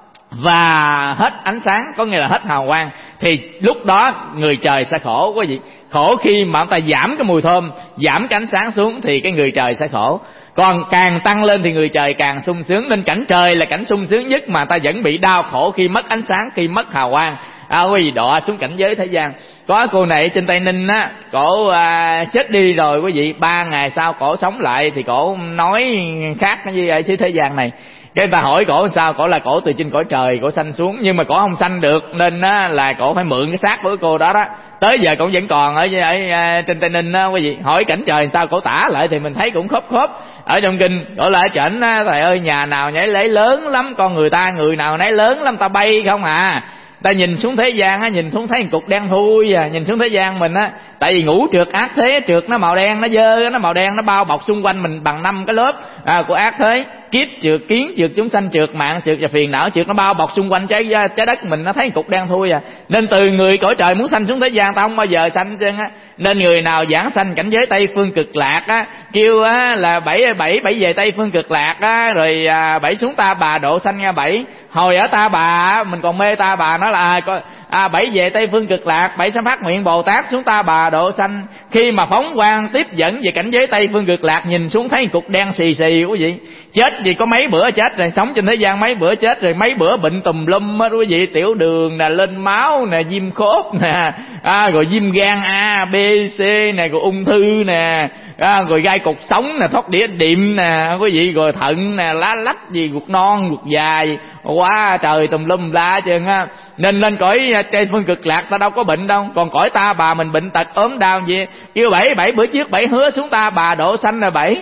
và hết ánh sáng, có nghĩa là hết hào quang, thì lúc đó người trời sẽ khổ quý vị. Khổ khi mà người ta giảm cái mùi thơm, giảm cái ánh sáng xuống thì cái người trời sẽ khổ. Còn càng tăng lên thì người trời càng sung sướng. Nên cảnh trời là cảnh sung sướng nhất, mà ta vẫn bị đau khổ khi mất ánh sáng, khi mất hào quang. À, quý vị đọa xuống cảnh giới thế gian. Có cô này trên Tây Ninh á, cổ à, chết đi rồi quý vị, ba ngày sau cổ sống lại thì cổ nói khác như vậy chứ thế gian này. Cái người ta hỏi cổ sao, cổ là cổ từ trên cõi trời cổ sanh xuống, nhưng mà cổ không sanh được, nên á, là cổ phải mượn cái xác của cô đó đó. Tới giờ cổ vẫn còn ở, ở, ở trên Tây Ninh á quý vị. Hỏi cảnh trời sao cổ tả lại thì mình thấy cũng khớp khớp. Ở trong kinh cổ lại chảnh á, thầy ơi nhà nào nhảy lấy lớn lắm, con người ta người nào nấy lớn lắm, ta bay không à. Ta nhìn xuống thế gian á, nhìn xuống thấy một cục đen thui à, nhìn xuống thế gian mình á, tại vì ngũ trượt ác thế, trượt nó màu đen, nó dơ, nó màu đen, nó bao bọc xung quanh mình bằng năm cái lớp à, của ác thế. kiếp trượt, kiến trượt, chúng sanh trượt, mạng trượt và phiền não trượt, nó bao bọc xung quanh trái trái đất mình, nó thấy cục đen thui à. Nên từ người cõi trời muốn sanh xuống thế gian ta không bao giờ sanh chứ á. Nên người nào giảng sanh cảnh giới Tây Phương Cực Lạc á, kêu á là bảy bảy bảy về Tây Phương Cực Lạc á, rồi à, bảy xuống Ta Bà độ sanh nha bảy. Hồi ở Ta Bà mình còn mê Ta Bà, nói là à, có À, bảy về Tây Phương Cực Lạc, bảy sẽ phát nguyện Bồ Tát xuống Ta Bà độ sanh. Khi mà phóng quang tiếp dẫn về cảnh giới Tây Phương Cực Lạc, nhìn xuống thấy cục đen xì xì quý vị. Chết thì có mấy bữa chết rồi, sống trên thế gian mấy bữa chết rồi, mấy bữa bệnh tùm lum á quý vị, tiểu đường nè, lên máu nè, viêm khớp nè, à, rồi viêm gan A, B, C nè, rồi ung thư nè, à, rồi gai cột sống nè, thoát đĩa đệm nè quý vị, rồi thận nè, lá lách gì, ruột non, ruột dài, quá trời tùm lum la chừng á. Nên lên cõi Tây Phương Cực Lạc ta đâu có bệnh đâu, còn cõi Ta Bà mình bệnh tật ốm đau gì, kêu bảy bảy bữa trước bảy hứa xuống Ta Bà độ sanh là bảy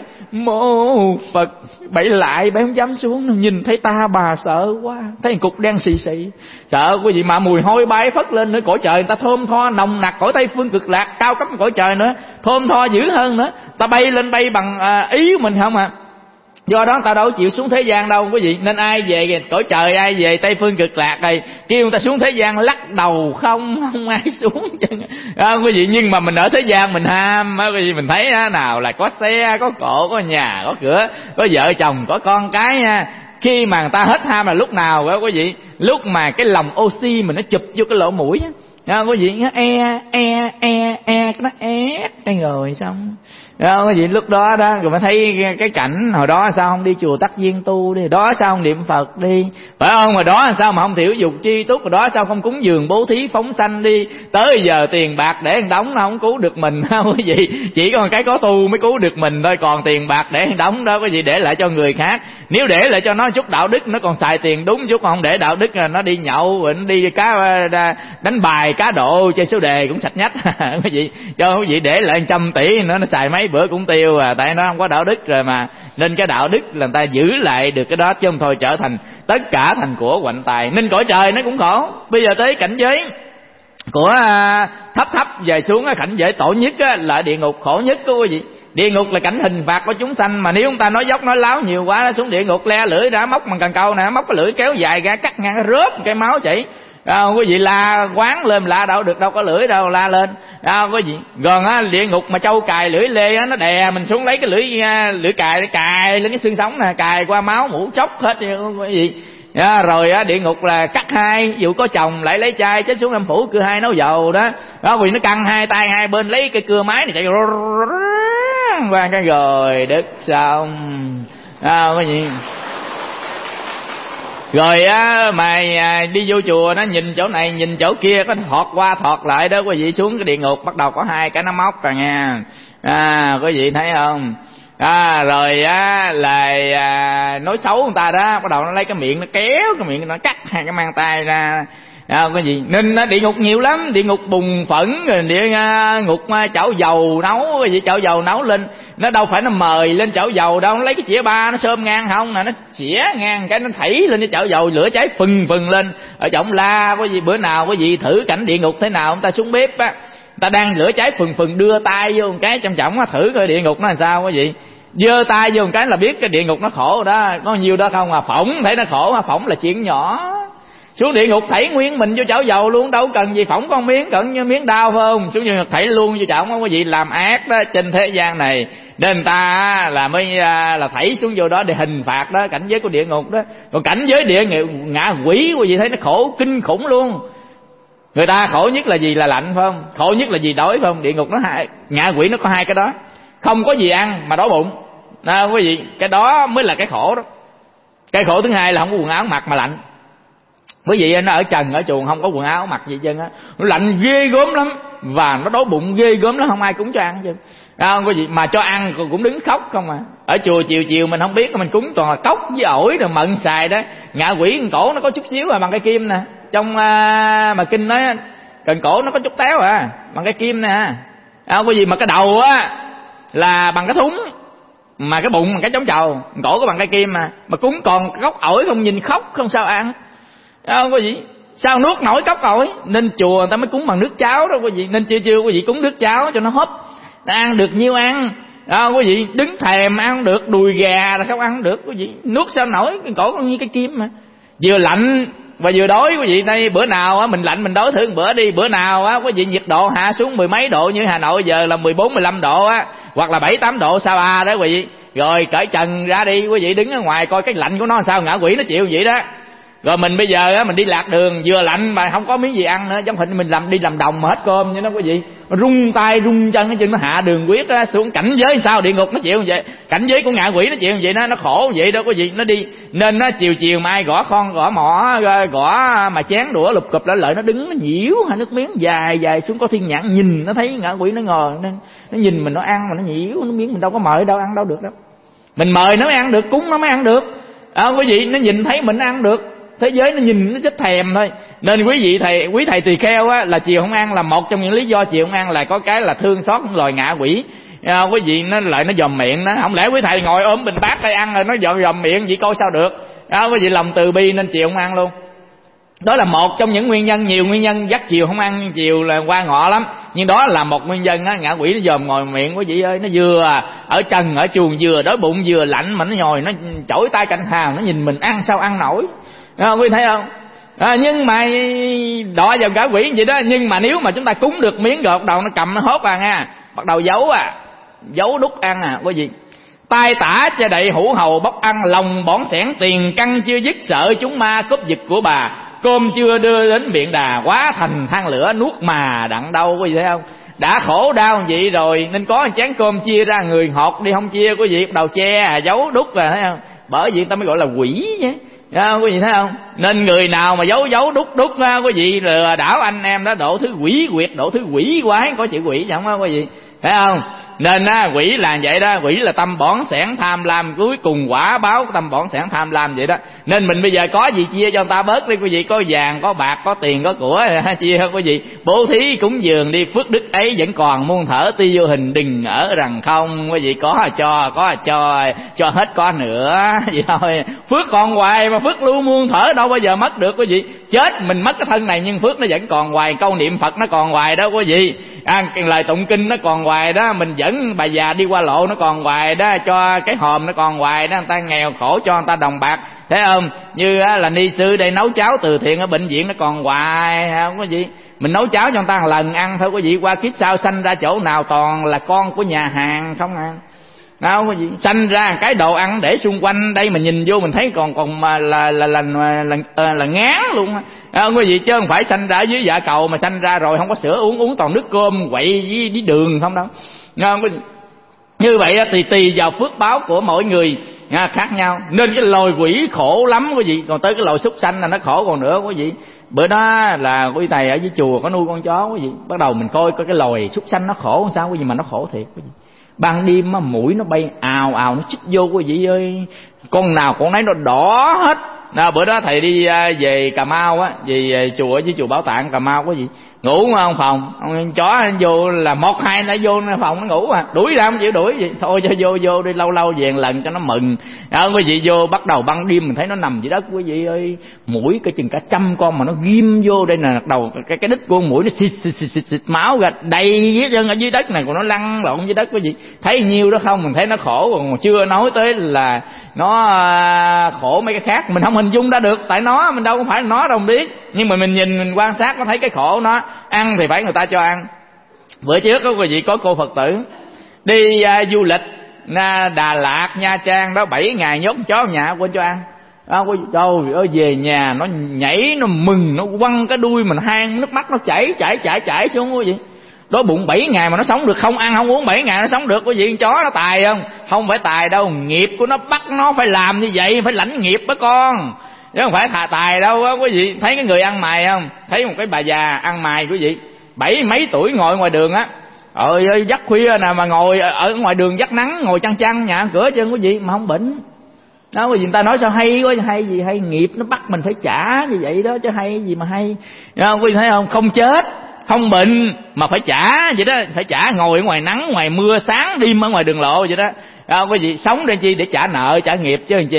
mô Phật, bảy lại bảy không dám xuống, nhìn thấy Ta Bà sợ quá, thấy cục đen xì xì sợ quý vị, mà mùi hôi bay phất lên nữa. Cõi trời người ta thơm tho nồng nặc, cõi Tây Phương Cực Lạc cao cấp cõi trời nữa, thơm tho dữ hơn nữa. Ta bay lên bay bằng à, ý của mình không à. Do đó ta đâu chịu xuống thế gian đâu quý vị. Nên ai về cõi trời, ai về Tây Phương Cực Lạc này, kêu người ta xuống thế gian lắc đầu không, không ai xuống chứ à, quý vị. Nhưng mà mình ở thế gian mình ham quý vị, mình thấy á, nào là có xe, có cộ, có nhà, có cửa, có vợ chồng, có con cái nha. Khi mà người ta hết ham là lúc nào đó quý vị? Lúc mà cái lòng oxy mình nó chụp vô cái lỗ mũi á, à, quý vị, nó e e e e nó ép cái rồi xong đó quý vị. Lúc đó đó rồi mới thấy cái cảnh hồi đó sao không đi chùa Tắc Viên tu đi, đó sao không niệm Phật đi, phải không? Mà đó sao mà không thiểu dục chi túc, rồi đó sao không cúng dường bố thí phóng sanh đi. Tới giờ tiền bạc để ăn đóng nó không cứu được mình quý vị, chỉ có cái có tu mới cứu được mình thôi, còn tiền bạc để ăn đóng đó quý vị để lại cho người khác. Nếu để lại cho nó chút đạo đức, nó còn xài tiền đúng chút, không để đạo đức là nó đi nhậu, rồi nó đi cá đánh bài, cá độ, chơi số đề cũng sạch nhách quý vị. Cho quý vị để lại trăm tỷ nó nó xài mấy bữa cũng tiêu à, tại nó không có đạo đức rồi mà. Nên cái đạo đức là người ta giữ lại được cái đó, chứ không thôi trở thành tất cả thành của quạnh tài. Nên cõi trời nó cũng khổ. Bây giờ tới cảnh giới của thấp thấp về xuống, cảnh giới tổ nhất là địa ngục, khổ nhất đó quý vị. Địa ngục là cảnh hình phạt của chúng sanh, mà nếu chúng ta nói dốc nói láo nhiều quá, nó xuống địa ngục le lưỡi đã móc bằng cần câu nè, móc cái lưỡi kéo dài ra cắt ngang rớp cái máu chảy. À, quý vị la quán lên la đâu được đâu, có lưỡi đâu la lên. À, quý vị còn á, địa ngục mà trâu cài lưỡi lê á, nó đè mình xuống, lấy cái lưỡi lưỡi cài để cài lên cái xương sống nè, cài qua máu mũ chóc hết quý vị. À, rồi á, địa ngục là cắt hai, ví dụ có chồng lại lấy chai chết xuống âm phủ cưa hai nấu dầu đó. Đó vì nó căng hai tay hai bên, lấy cái cưa máy này chạy qua cái rồi đứt xong. À, quý vị rồi á mà đi vô chùa nó nhìn chỗ này nhìn chỗ kia, có thọt qua thọt lại đó quý vị. Xuống cái địa ngục bắt đầu có hai cái nó móc rồi nha. À, quý vị thấy không? À, rồi á là à, nói xấu người ta đó, bắt đầu nó lấy cái miệng nó kéo cái miệng nó cắt hai cái mang tay ra. À, cái gì nên địa ngục nhiều lắm, địa ngục bùng phẫn, rồi địa uh, ngục uh, chảo dầu nấu, cái gì chảo dầu nấu lên, nó đâu phải nó mời lên chảo dầu đâu, nó lấy cái chĩa ba nó xôm ngang không nè, nó xỉa ngang cái nó thảy lên cái chảo dầu, lửa cháy phừng phừng lên ở trọng la. Cái gì bữa nào cái gì thử cảnh địa ngục thế nào, ông ta xuống bếp á, ta đang lửa cháy phừng phừng đưa tay vô một cái trong trọng á, thử coi địa ngục nó làm sao. Cái gì giơ tay vô một cái là biết cái địa ngục nó khổ đó, có nhiều đó không à. Phỏng thấy nó khổ mà, phỏng là chuyện nhỏ. Xuống địa ngục thảy nguyên mình vô chảo dầu luôn, đâu cần gì phỏng con miếng, cần như miếng đau phải không? Xuống địa ngục thảy luôn vô chảo, không có gì làm ác đó trên thế gian này. Nên ta là mới là thảy xuống vô đó để hình phạt đó, cảnh giới của địa ngục đó. Còn cảnh giới địa ngục ngạ quỷ quý vị thấy nó khổ kinh khủng luôn. Người ta khổ nhất là gì? Là lạnh phải không? Khổ nhất là gì? Đói phải không? Địa ngục nó hai, ngạ quỷ nó có hai cái đó. Không có gì ăn mà đói bụng. Đó, quý vị, cái đó mới là cái khổ đó. Cái khổ thứ hai là không có quần áo mặc mà lạnh. Quý vị nó ở trần ở chuồng không có quần áo mặc gì chân á, nó lạnh ghê gớm lắm, và nó đói bụng ghê gớm lắm, không ai cúng cho ăn chứ. À, quý vị mà cho ăn cũng đứng khóc không à. Ở chùa chiều chiều mình không biết, mình cúng toàn là cốc với ổi rồi mận xài đó. Ngạ quỷ cổ nó có chút xíu à, bằng cái kim nè. Trong uh, mà kinh nói cần cổ nó có chút téo à, bằng cái kim nè. À, quý vị mà cái đầu á là bằng cái thúng, mà cái bụng bằng cái chống chầu, cổ có bằng cái kim mà. Mà cúng còn gốc ổi không, nhìn khóc không sao ăn. Không có gì, sao nuốt nổi cốc ổi. Nên chùa người ta mới cúng bằng nước cháo đó quý vị. Nên chưa chưa quý vị cúng nước cháo cho nó húp, nó ăn được nhiêu ăn. À, quý vị đứng thèm ăn được, đùi gà là không ăn được, quý vị nuốt sao nổi, cái cổ con như cái kim mà. Vừa lạnh và vừa đói quý vị. Đây bữa nào á mình lạnh mình đói thử một bữa đi, bữa nào á quý vị nhiệt độ hạ xuống mười mấy độ như Hà Nội giờ là mười bốn mười lăm độ á, hoặc là bảy tám độ sao à đó quý vị. Rồi cởi trần ra đi quý vị, đứng ở ngoài coi cái lạnh của nó sao, ngã quỷ nó chịu vậy đó. Rồi mình bây giờ á mình đi lạc đường vừa lạnh mà không có miếng gì ăn nữa, giống hình mình làm đi làm đồng mà hết cơm như đó quý vị, rung tay rung chân cái chân nó hạ đường huyết á xuống. Cảnh giới sao địa ngục nó chịu vậy, cảnh giới của ngạ quỷ nó chịu vậy, nó nó khổ vậy đó quý vị. Nó đi nên nó chiều chiều mai gõ con gõ mỏ gõ mà chén đũa lục cụp lại lợi, nó đứng nó nhiễu hai nước miếng dài dài xuống, có thiên nhãn nhìn nó thấy ngạ quỷ nó ngồi nên nó nhìn mình nó ăn mà nó nhiễu nó miếng, mình đâu có mời đâu ăn đâu được đâu. Mình mời nó mới ăn được, cúng nó mới ăn được à, quý vị. Nó nhìn thấy mình ăn được, thế giới nó nhìn nó chết thèm thôi. Nên quý vị thầy quý thầy tỳ kheo á là chiều không ăn là một trong những lý do chiều không ăn là có cái là thương xót những loài ngạ quỷ à, quý vị. Nó lại nó dòm miệng nó, không lẽ quý thầy ngồi ôm bình bát đây ăn rồi nó dòm dòm miệng vậy coi sao được à, quý vị lòng từ bi nên chiều không ăn luôn. Đó là một trong những nguyên nhân, nhiều nguyên nhân dắt chiều không ăn, chiều là qua ngọ lắm, nhưng đó là một nguyên nhân á. Ngạ quỷ nó dòm ngồi miệng quý vị ơi, nó vừa ở trần ở chuồng vừa đói bụng vừa lạnh mà nó nhồi nó chổi tay cạnh hào, nó nhìn mình ăn sao ăn nổi à, quý vị thấy không à, nhưng mà đọa vào ngạ quỷ vậy đó. Nhưng mà nếu mà chúng ta cúng được miếng rồi bắt đầu nó cầm nó hốt à nha, bắt đầu giấu à giấu đút ăn à quý vị. Tai tả che đậy hữu hầu bóc ăn, lòng bỏn sẻn tiền căn chưa dứt, sợ chúng ma cướp giật của bà, cơm chưa đưa đến miệng đà, quá thành than lửa nuốt mà đặng đâu quý vị thấy không. Đã khổ đau vậy rồi nên có một chén cơm chia ra người hột đi không chia quý vị, bắt đầu che giấu đút rồi thấy không. Bởi vì người ta mới gọi là quỷ nhé à, quý vị thấy không. Nên người nào mà giấu giấu đút đút quý vị lừa đảo anh em đó độ thứ quỷ quyệt, độ thứ quỷ quái, có chữ quỷ chẳng không quý vị thấy không. Nên á quỷ là vậy đó, quỷ là tâm bỏn sẻn tham lam, cuối cùng quả báo tâm bỏn sẻn tham lam vậy đó. Nên mình bây giờ có gì chia cho người ta bớt đi quý vị, có vàng có bạc có tiền có của chia không quý vị, bố thí cúng dường đi, phước đức ấy vẫn còn muôn thở tuy vô hình, đừng ở rằng không quý vị. Có cho có cho cho hết có nữa vậy thôi, phước còn hoài mà, phước lưu muôn thở đâu bao giờ mất được quý vị. Chết mình mất cái thân này nhưng phước nó vẫn còn hoài, câu niệm Phật nó còn hoài đó quý vị à, lời tụng kinh nó còn hoài đó, mình dẫn bà già đi qua lộ nó còn hoài đó, cho cái hòm nó còn hoài đó, người ta nghèo khổ cho người ta đồng bạc thấy không. Như là ni sư đây nấu cháo từ thiện ở bệnh viện nó còn hoài không quý vị. Mình nấu cháo cho người ta một lần ăn thôi quý vị, qua kiếp sau sanh ra chỗ nào toàn là con của nhà hàng không ăn đâu quý vị. Sanh ra cái đồ ăn để xung quanh đây mà nhìn vô mình thấy còn còn mà là là là là, là, là, là ngán luôn à, quý vị. Chứ không phải sanh ra dưới dạ cầu mà sanh ra rồi không có sữa uống, uống toàn nước cơm quậy với, với đường không đâu à, quý vị. Như vậy thì tùy vào phước báo của mỗi người à, khác nhau. Nên cái loài quỷ khổ lắm quý vị, còn tới cái loài súc sanh là nó khổ còn nữa quý vị. Bữa đó là quý thầy ở dưới chùa có nuôi con chó quý vị, bắt đầu mình coi coi cái loài súc sanh nó khổ sao quý vị, mà nó khổ thiệt quý vị. Ban đêm á mũi nó bay ào ào nó chích vô quý vị ơi, con nào con nấy nó đỏ hết. Nào, bữa đó thầy đi về Cà Mau á, về chùa với chùa Bảo Tạng Cà Mau quý vị, ngủ không phòng, con chó vô là một hai nó vô phòng nó ngủ à, đuổi ra không chịu đuổi gì, thôi cho vô vô đi, lâu lâu về một lần cho nó mừng đó quý vị. Vô bắt đầu ban đêm mình thấy nó nằm dưới đất quý vị ơi, mũi cái chừng cả trăm con mà nó ghim vô đây nè, đầu cái cái đít của con mũi nó xịt xịt xịt xịt, xịt máu ra đầy hết trơn ở dưới đất này, còn nó lăn lộn dưới đất quý vị. Thấy nhiêu đó không mình thấy nó khổ, còn chưa nói tới là nó khổ mấy cái khác mình không hình dung ra được, tại nó mình đâu có phải nó đâu biết, nhưng mà mình nhìn mình quan sát có thấy cái khổ nó. Ăn thì phải người ta cho ăn. Bữa trước có quý vị có cô Phật tử đi uh, du lịch na Đà Lạt Nha Trang đó, bảy ngày nhốt chó nhà quên cho ăn đó, quý vị, trời ơi về nhà nó nhảy nó mừng nó quăng cái đuôi mình hang, nước mắt nó chảy chảy chảy chảy xuống quý vị. Đói bụng bảy ngày mà nó sống được, không ăn không uống bảy ngày nó sống được quý vị. Con chó nó tài không? Không phải tài đâu, nghiệp của nó bắt nó phải làm như vậy, phải lãnh nghiệp đó con, chứ không phải thà tài đâu á quý vị. Thấy cái người ăn mày không? Thấy một cái bà già ăn mày quý vị, bảy mấy tuổi ngồi ngoài đường á, ơi ơi giấc khuya nè mà ngồi ở ngoài đường dắt nắng, ngồi chăn chăn nhà cửa chân quý vị mà không bệnh đó quý vị. Người ta nói sao hay quá, hay gì hay, nghiệp nó bắt mình phải trả như vậy đó chứ hay gì mà hay đó, quý vị thấy không? Không chết không bệnh mà phải trả vậy đó, phải trả ngồi ở ngoài nắng ngoài mưa sáng đêm ở ngoài đường lộ vậy đó à, quý vị. Sống để chi? Để trả nợ trả nghiệp chứ làm chi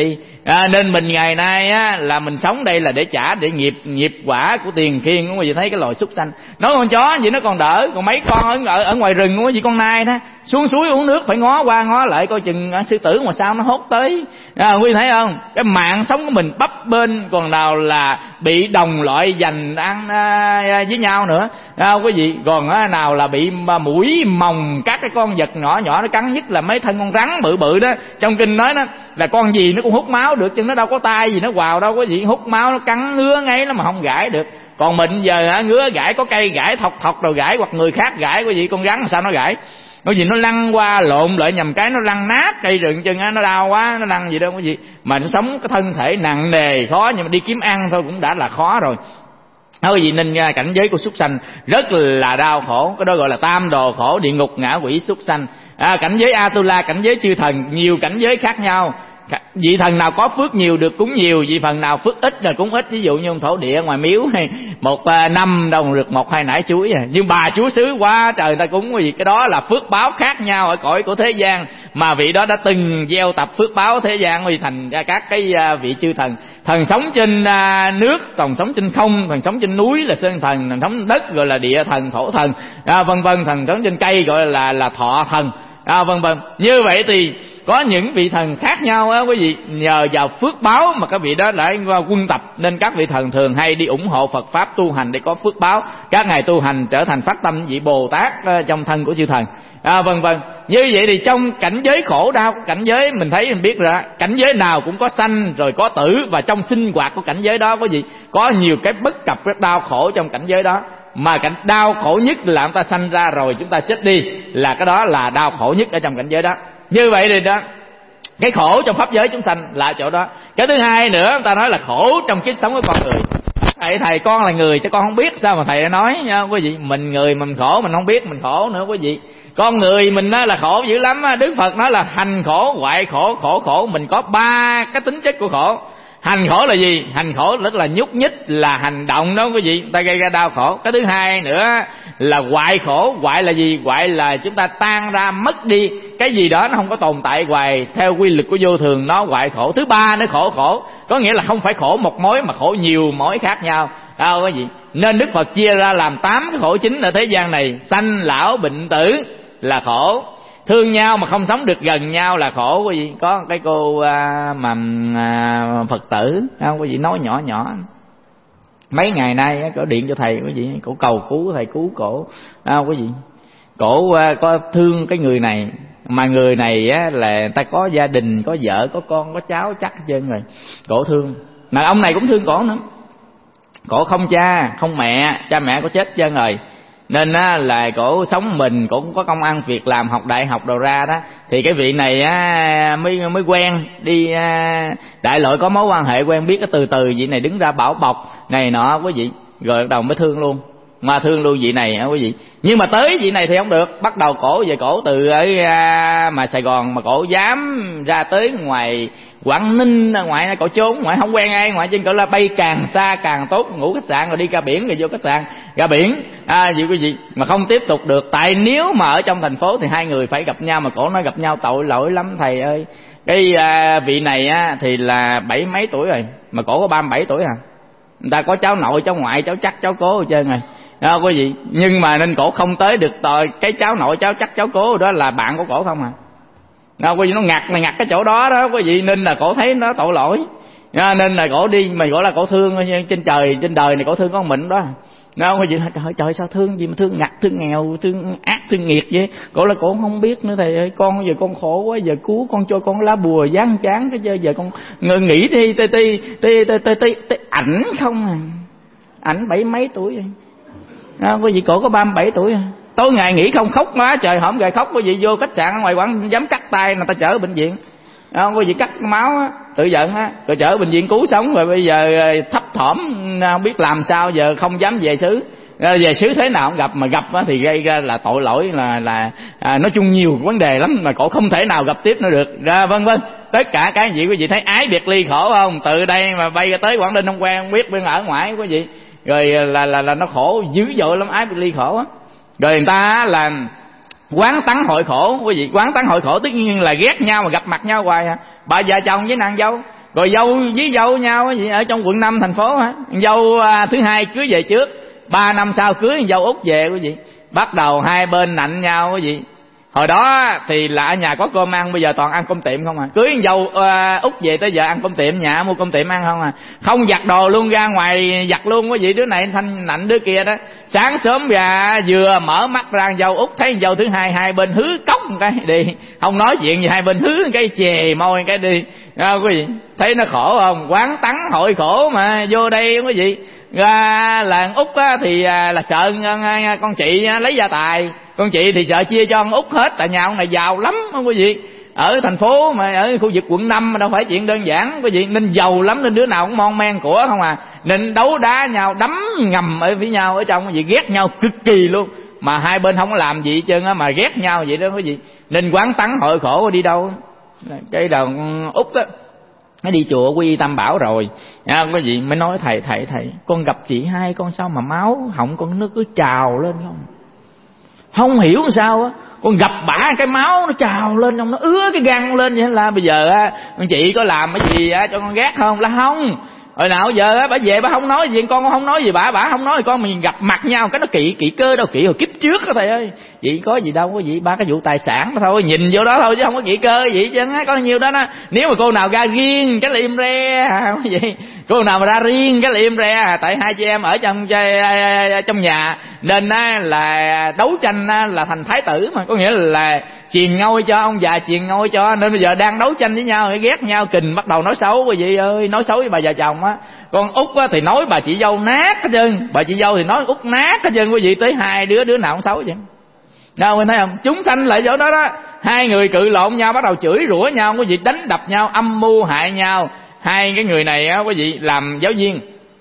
À, nên mình ngày nay á, là mình sống đây là để trả để nghiệp nghiệp quả của tiền khiên. Quý vị thấy cái loài súc sanh, nói con chó gì nó còn đỡ, còn mấy con ở, ở, ở ngoài rừng quý vị, con nai đó xuống suối uống nước phải ngó qua ngó lại coi chừng sư tử ngoài sao nó hốt tới. À, quý vị thấy không, cái mạng sống của mình bấp bên, còn nào là bị đồng loại giành ăn à, với nhau nữa. À, quý vị còn á, nào là bị mũi mòng các cái con vật nhỏ nhỏ nó cắn, nhất là mấy thân con rắn bự bự đó. Trong kinh nói đó là con gì nó cũng hút máu được, chứ nó đâu có tay gì nó vào đâu, có gì hút máu nó cắn ngứa ngay nó mà không gãi được. Còn mình giờ hả, ngứa gãi có cây gãi thọc thọc rồi gãi, hoặc người khác gãi, có gì con rắn sao nó gãi, có gì nó lăn qua lộn lại nhầm cái nó lăn nát cây rừng chân á, nó đau quá nó lăn gì đâu có gì. Mà nó sống cái thân thể nặng nề khó, nhưng mà đi kiếm ăn thôi cũng đã là khó rồi. Thôi gì nên cảnh giới của súc sanh rất là đau khổ, cái đó gọi là tam đồ khổ, địa ngục, ngạ quỷ, súc sanh. À, cảnh giới Atula, cảnh giới chư thần, nhiều cảnh giới khác nhau. Vị thần nào có phước nhiều được cúng nhiều, vị phần nào phước ít là cúng ít. Ví dụ như ông thổ địa ngoài miếu một năm đồng được một hai nải chuối, nhưng bà chúa xứ quá trời ta cúng cái gì, cái đó là phước báo khác nhau ở cõi của thế gian, mà vị đó đã từng gieo tập phước báo thế gian thì thành ra các cái vị chư thần. Thần sống trên nước, thần sống trên không, thần sống trên núi là sơn thần, thần sống đất gọi là địa thần, thổ thần, à, vân vân. Thần sống trên cây gọi là là thọ thần, à, vân vân. Như vậy thì có những vị thần khác nhau á quý vị, nhờ vào phước báo mà các vị đó lại quân tập, nên các vị thần thường hay đi ủng hộ Phật pháp tu hành để có phước báo. Các ngài tu hành trở thành phát tâm vị Bồ Tát trong thân của chư thần, à, vân vân. Như vậy thì trong cảnh giới khổ đau của cảnh giới, mình thấy mình biết rồi, cảnh giới nào cũng có sanh rồi có tử, và trong sinh hoạt của cảnh giới đó có gì có nhiều cái bất cập rất đau khổ trong cảnh giới đó. Mà cảnh đau khổ nhất là chúng ta sanh ra rồi chúng ta chết đi, là cái đó là đau khổ nhất ở trong cảnh giới đó. Như vậy thì đó, cái khổ trong pháp giới chúng sanh là chỗ đó. Cái thứ hai nữa, người ta nói là khổ trong kiếp sống của con người. Thầy thầy con là người chứ con không biết, sao mà thầy nói nha quý vị. Mình người mình khổ mình không biết mình khổ nữa quý vị. Con người mình là khổ dữ lắm. Đức Phật nói là hành khổ, hoại khổ, khổ khổ. Mình có ba cái tính chất của khổ. Hành khổ là gì? Hành khổ rất là nhúc nhích, là hành động đó quý vị, ta gây ra đau khổ. Cái thứ hai nữa là hoại khổ. Hoại là gì? Hoại là chúng ta tan ra, mất đi cái gì đó, nó không có tồn tại hoài theo quy luật của vô thường, nó hoại khổ. Thứ ba nó khổ khổ, có nghĩa là không phải khổ một mối mà khổ nhiều mối khác nhau, đâu quý vị. Nên Đức Phật chia ra làm tám cái khổ chính ở thế gian này. Sanh lão bệnh tử là khổ, thương nhau mà không sống được gần nhau là khổ quý vị. Có cái cô à, mà à, Phật tử không quý vị, nói nhỏ nhỏ mấy ngày nay á, cổ điện cho thầy quý vị, cổ cầu cứu thầy cứu cổ, à, quý vị. Cổ à, có thương cái người này, mà người này á là ta có gia đình, có vợ, có con, có cháu chắc hết trơn rồi. Cổ thương, mà ông này cũng thương cổ nữa. Cổ không cha không mẹ, cha mẹ cổ chết hết trơn rồi, nên á là cổ sống mình, cổ cũng có công ăn việc làm, học đại học đầu ra đó. Thì cái vị này á mới mới quen đi à, đại loại có mối quan hệ quen biết, cái từ từ vị này đứng ra bảo bọc này nọ quý vị, rồi bắt đầu mới thương luôn. Mà thương luôn vị này á quý vị. Nhưng mà tới vị này thì không được, bắt đầu cổ về cổ từ ở à, mà Sài Gòn mà cổ dám ra tới ngoài Quảng Ninh, ngoài cổ trốn, ngoài không quen ai, ngoài trên cổ là bay càng xa càng tốt, ngủ khách sạn rồi đi ra biển, rồi vô khách sạn ra biển, à gì quý vị, mà không tiếp tục được. Tại nếu mà ở trong thành phố thì hai người phải gặp nhau, mà cổ nói gặp nhau tội lỗi lắm thầy ơi. Cái à, vị này á thì là bảy mấy tuổi rồi, mà cổ có ba mươi bảy tuổi à. Người ta có cháu nội, cháu ngoại, cháu chắc, cháu cố hết trơn rồi, đó quý vị. Nhưng mà nên cổ không tới được tội, cái cháu nội, cháu chắc, cháu cố đó là bạn của cổ không à. Đó, quý vị, nó ngặt là ngặt cái chỗ đó đó quý vị, nên là cổ thấy nó tội lỗi, à, nên là cổ đi, mà gọi là cổ thương trên trời trên đời này, cổ thương con mình đó. Đó quý vị, trời trời sao thương gì mà thương ngặt, thương nghèo, thương ác, thương nghiệt vậy. Cổ là cổ không biết nữa thầy ơi, con giờ con khổ quá, giờ cứu con cho con lá bùa giáng chán cái chơi, giờ con nghĩ đi ti ti ti ti ti ti ảnh không à, ảnh bảy mấy tuổi rồi. Đó, quý vị, cổ có ba mươi bảy tuổi à. Tối ngày nghỉ không khóc má trời, hổm gầy khóc, quý vị vô khách sạn ở ngoài quán dám cắt tay người ta chở ở bệnh viện, không quý vị, cắt máu á, tự giận á, rồi chở ở bệnh viện cứu sống, rồi bây giờ thấp thỏm không biết làm sao, giờ không dám về xứ. Về xứ thế nào không gặp, mà gặp á thì gây ra là tội lỗi, là là à, nói chung nhiều vấn đề lắm, mà cổ không thể nào gặp tiếp nữa được, ra vân vân. Tất cả cái gì quý vị thấy ái biệt ly khổ không? Từ đây mà bay ra tới Quảng Ninh không quen biết bên ở ngoài quý vị, rồi là là là nó khổ dữ dội lắm, ái biệt ly khổ á. Rồi người ta là quán tắng hội khổ quý vị, quán tắng hội khổ tất nhiên là ghét nhau mà gặp mặt nhau hoài à. Bà già chồng với nàng dâu, Rồi dâu với dâu nhau gì ở trong quận năm thành phố hả? Dâu à, thứ hai cưới về trước, ba năm sau cưới dâu út về quý vị. Bắt đầu hai bên nạnh nhau quý vị. Hồi đó thì là ở nhà có cơm ăn, bây giờ toàn ăn cơm tiệm không à. Cưới dâu uh, út về tới giờ ăn cơm tiệm, nhà mua cơm tiệm ăn không à. Không giặt đồ luôn, ra ngoài giặt luôn quý vị. Đứa này thanh nạnh đứa kia đó. Sáng sớm ra vừa mở mắt ra dâu út thấy dâu thứ hai, hai bên hứ cốc một cái đi, không nói chuyện gì, hai bên hứ một cái chề môi cái đi. À, quý vị thấy nó khổ không? Quán tắng hội khổ mà. Vô đây quý vị ra làng út á, thì à, là sợ con chị á, lấy gia tài, con chị thì sợ chia cho ông út hết, tại nhà ông này giàu lắm không quý vị. Ở thành phố mà ở khu vực quận năm mà đâu phải chuyện đơn giản quý vị, nên giàu lắm, nên đứa nào cũng mon men của không à, nên đấu đá nhau, đấm ngầm ở với nhau ở trong quý vị, ghét nhau cực kỳ luôn, mà hai bên không có làm gì hết trơn á, mà ghét nhau vậy đó quý vị. Nên quán tắng hội khổ đi đâu. Cái đầu út á, nó đi chùa Quy Tam Bảo rồi à, quý vị mới nói thầy thầy thầy con gặp chị hai con sao mà máu họng con nó cứ trào lên không, không hiểu sao á, con gặp bả cái máu nó trào lên không, nó ứa cái gan lên vậy. Là bây giờ á con chị có làm cái gì á cho con ghét không? Là không. Hồi nào giờ á bả về bả không nói gì, con không nói gì bả, bả không nói, con mình gặp mặt nhau cái nó kỵ kỵ cơ đâu, kỵ hồi kiếp trước đó thầy ơi. Vậy có gì đâu, có gì ba cái vụ tài sản đó thôi, nhìn vô đó thôi chứ không có kỵ cơ gì chứ á, có nhiêu đó đó. Nếu mà cô nào ra riêng cái là im re không vậy, cô nào mà ra riêng cái là im re, tại hai chị em ở trong trong nhà nên á là đấu tranh á là thành thái tử mà, có nghĩa là truyền ngôi cho ông già, truyền ngôi cho, nên bây giờ đang đấu tranh với nhau, ghét nhau kình, bắt đầu nói xấu quý vị ơi, nói xấu với bà già chồng á. Con út á thì nói bà chị dâu nát hết trơn, bà chị dâu thì nói út nát hết trơn quý vị, tới hai đứa đứa nào cũng xấu vậy. Đâu mình thấy không? Chúng sanh lại chỗ đó đó, hai người cự lộn nhau, bắt đầu chửi rủa nhau quý vị, đánh đập nhau, âm mưu hại nhau. Hai cái người này á quý vị làm giáo viên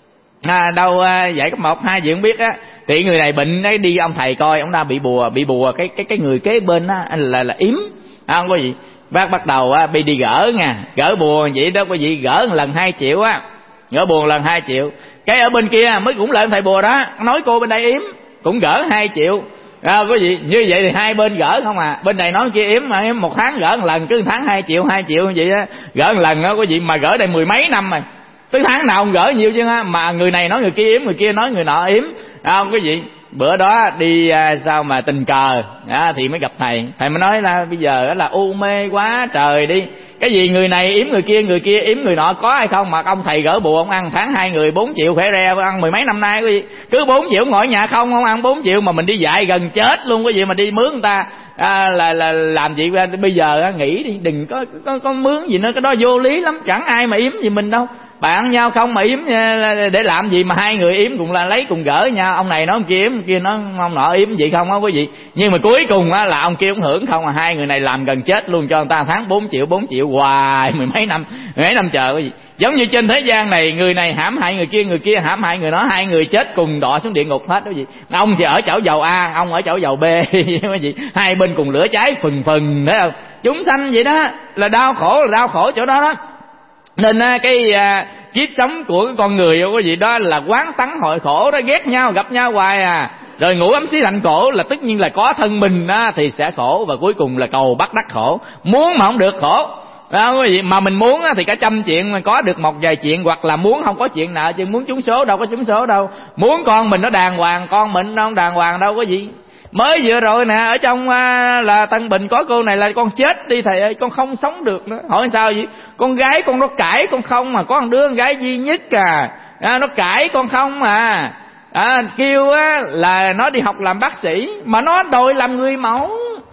à, đâu à, dạy cấp một hai gì không biết á, thì người này bệnh ấy, đi ông thầy coi ông ta bị bùa, bị bùa cái cái cái người kế bên á là là yếm à, không có gì. Bác bắt đầu á bị đi gỡ nha, gỡ bùa vậy đó quý vị, gỡ một lần hai triệu á, gỡ bùa lần hai triệu. Cái ở bên kia mới cũng lại ông thầy bùa đó nói cô bên đây yếm cũng gỡ hai triệu à, quý vị. Như vậy thì hai bên gỡ không à, bên này nói kia yếm mà yếm một tháng gỡ một lần, cứ tháng hai triệu hai triệu như vậy á, gỡ một lần á quý vị, mà gỡ đây mười mấy năm rồi, tới tháng nào không gỡ nhiều chứ ha, mà người này nói người kia yếm, người kia nói người nọ yếm à, quý vị. Bữa đó đi à, sao mà tình cờ à, thì mới gặp thầy, thầy mới nói là bây giờ là u mê quá trời đi, cái gì người này yếm người kia, người kia yếm người nọ có hay không mà ông thầy gỡ bùa ông ăn tháng hai người bốn triệu khỏe re, ăn mười mấy năm nay quý vị, cứ bốn triệu ngồi nhà không không ăn bốn triệu, mà mình đi dạy gần chết luôn quý vị, mà đi mướn người ta à, là là làm gì bây giờ á, nghĩ đi, đừng có có có mướn gì nữa, cái đó vô lý lắm, chẳng ai mà yếm gì mình đâu. Bạn nhau không mà yếm để làm gì, mà hai người yếm cùng là lấy cùng gỡ nhau, ông này nói ông kia yếm, ông kia nói ông nọ yếm vậy không á quý vị. Nhưng mà cuối cùng á là ông kia ông hưởng không, à hai người này làm gần chết luôn, cho người ta tháng bốn triệu bốn triệu hoài mười mấy năm mười mấy năm chờ quý vị. Giống như trên thế gian này, người này hãm hại người kia, người kia hãm hại người đó, hai người chết cùng đọa xuống địa ngục hết quý vị. Ông thì ở chỗ dầu A, ông ở chỗ dầu B quý vị, hai bên cùng lửa cháy phừng phừng đấy không. Chúng sanh vậy đó, là đau khổ là đau khổ chỗ đó đó. Nên cái à, kiếp sống của con người quý vị đó là quán tắng hội khổ đó, ghét nhau gặp nhau hoài à. Rồi ngủ ấm xí lạnh cổ là tất nhiên là có thân mình á, thì sẽ khổ, và cuối cùng là cầu bắt đắc khổ. Muốn mà không được khổ đó quý vị, mà mình muốn á, thì cả trăm chuyện mà có được một vài chuyện, hoặc là muốn không có chuyện nợ, chứ muốn trúng số đâu có trúng số đâu. Muốn con mình nó đàng hoàng, con mình nó không đàng hoàng đâu quý vị. Mới vừa rồi nè, ở trong à, là Tân Bình có cô này là con chết đi thầy ơi, con không sống được nữa. Hỏi sao vậy? Con gái con nó cãi con không mà, có một đứa con gái duy nhất à, à nó cãi con không mà à, kêu á là nó đi học làm bác sĩ, mà nó đòi làm người mẫu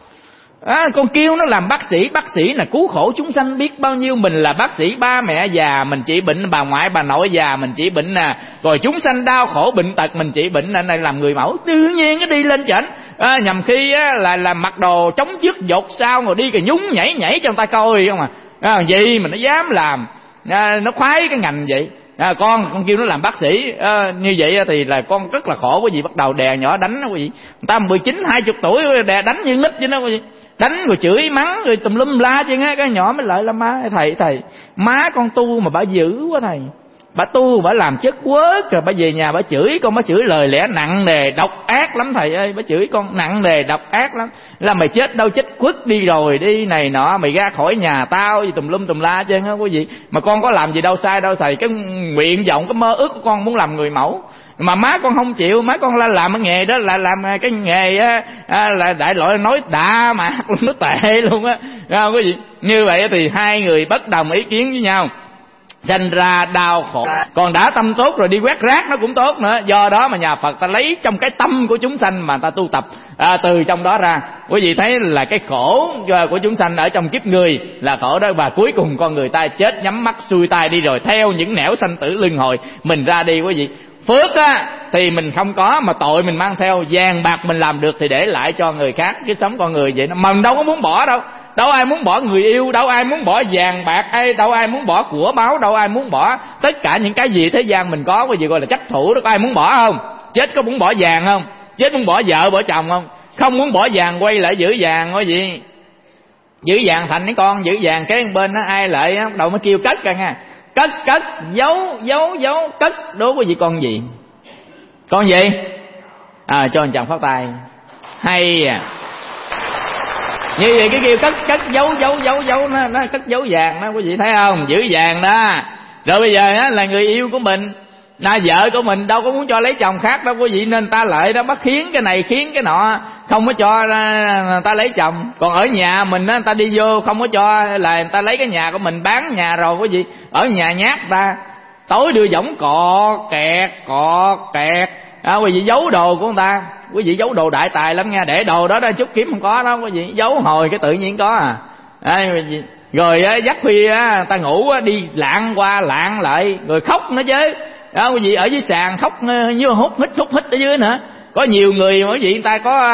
à, con kêu nó làm bác sĩ. Bác sĩ là cứu khổ chúng sanh biết bao nhiêu, mình là bác sĩ, ba mẹ già mình chỉ bệnh, bà ngoại bà nội già mình chỉ bệnh nè, rồi chúng sanh đau khổ bệnh tật mình chỉ bệnh, nên này làm người mẫu. Tự nhiên cái đi lên chảnh à, nhằm khi á, là là mặc đồ chống trước dột sau, rồi đi cái nhúng nhảy nhảy cho người ta coi không à, à gì mà nó dám làm à, nó khoái cái ngành vậy à, con con kêu nó làm bác sĩ à, như vậy thì là con rất là khổ. Quý vị bắt đầu đè nhỏ đánh đó quý vị, người ta mười chín hai chục tuổi đè đánh như nít vậy đó quý vị, đánh rồi chửi mắng rồi tùm lum la chứ á. Cái nhỏ mới lại là má thầy thầy má con tu mà bà dữ quá thầy, Bà tu bà làm chất quớt rồi bà về nhà bà chửi con, bà chửi lời lẽ nặng nề độc ác lắm thầy ơi, bà chửi con nặng nề độc ác lắm, là mày chết đâu chết quất đi rồi đi này nọ, mày ra khỏi nhà tao gì tùm lum tùm la chứ quý vị. Mà con có làm gì đâu sai đâu thầy, cái nguyện vọng cái mơ ước của con muốn làm người mẫu mà má con không chịu, má con là làm cái nghề đó là làm cái nghề á, à, là đại loại nói đạ mà nó tệ luôn á, quý vị. Như vậy thì hai người bất đồng ý kiến với nhau, sanh ra đau khổ. Còn đã tâm tốt rồi đi quét rác nó cũng tốt nữa. Do đó mà nhà Phật ta lấy trong cái tâm của chúng sanh mà ta tu tập à, từ trong đó ra. Quý vị thấy là cái khổ của chúng sanh ở trong kiếp người là khổ đó, và cuối cùng con người ta chết nhắm mắt xuôi tay đi rồi, theo những nẻo sanh tử luân hồi mình ra đi quý vị. Phước á thì mình không có, mà tội mình mang theo, vàng bạc mình làm được thì để lại cho người khác. Cái sống con người vậy, mà mình đâu có muốn bỏ đâu. Đâu ai muốn bỏ người yêu, đâu ai muốn bỏ vàng bạc, ai đâu ai muốn bỏ của báo, đâu ai muốn bỏ tất cả những cái gì thế gian mình có, cái gì gọi là trách thủ đó, có ai muốn bỏ không? Chết có muốn bỏ vàng không? Chết muốn bỏ vợ bỏ chồng không? Không muốn bỏ vàng quay lại giữ vàng quý vị. Giữ vàng thành cái con giữ vàng cái bên đó, ai lại bắt đầu mới kêu cất ra nha. Cất cất giấu giấu giấu cất, đố quý vị con gì? Con gì? À, cho anh chàng phát tay. Hay à. Như vậy cái kêu cất cất giấu giấu giấu giấu nó, nó cất giấu vàng đó, quý vị thấy không? Giữ vàng đó. Rồi bây giờ á là người yêu của mình, là vợ của mình đâu có muốn cho lấy chồng khác đâu quý vị, nên ta lại đó bắt khiến cái này khiến cái nọ, không có cho người ta lấy chồng. Còn ở nhà mình á, người ta đi vô không có cho là người ta lấy cái nhà của mình bán nhà rồi quý vị. Ở nhà nhát ta, tối đưa võng cọ kẹt cọ kẹt à, quý vị giấu đồ của người ta. Quý vị giấu đồ đại tài lắm nha, để đồ đó ra chút kiếm không có đó quý vị, giấu hồi cái tự nhiên có à. Đấy, quý vị. Rồi á, giấc khuya á, ta ngủ á, đi lạng qua lạng lại rồi khóc nữa chứ. Đó, quý vị ở dưới sàn khóc như hút hít hút hít ở dưới nữa. Có nhiều người quý vị người ta có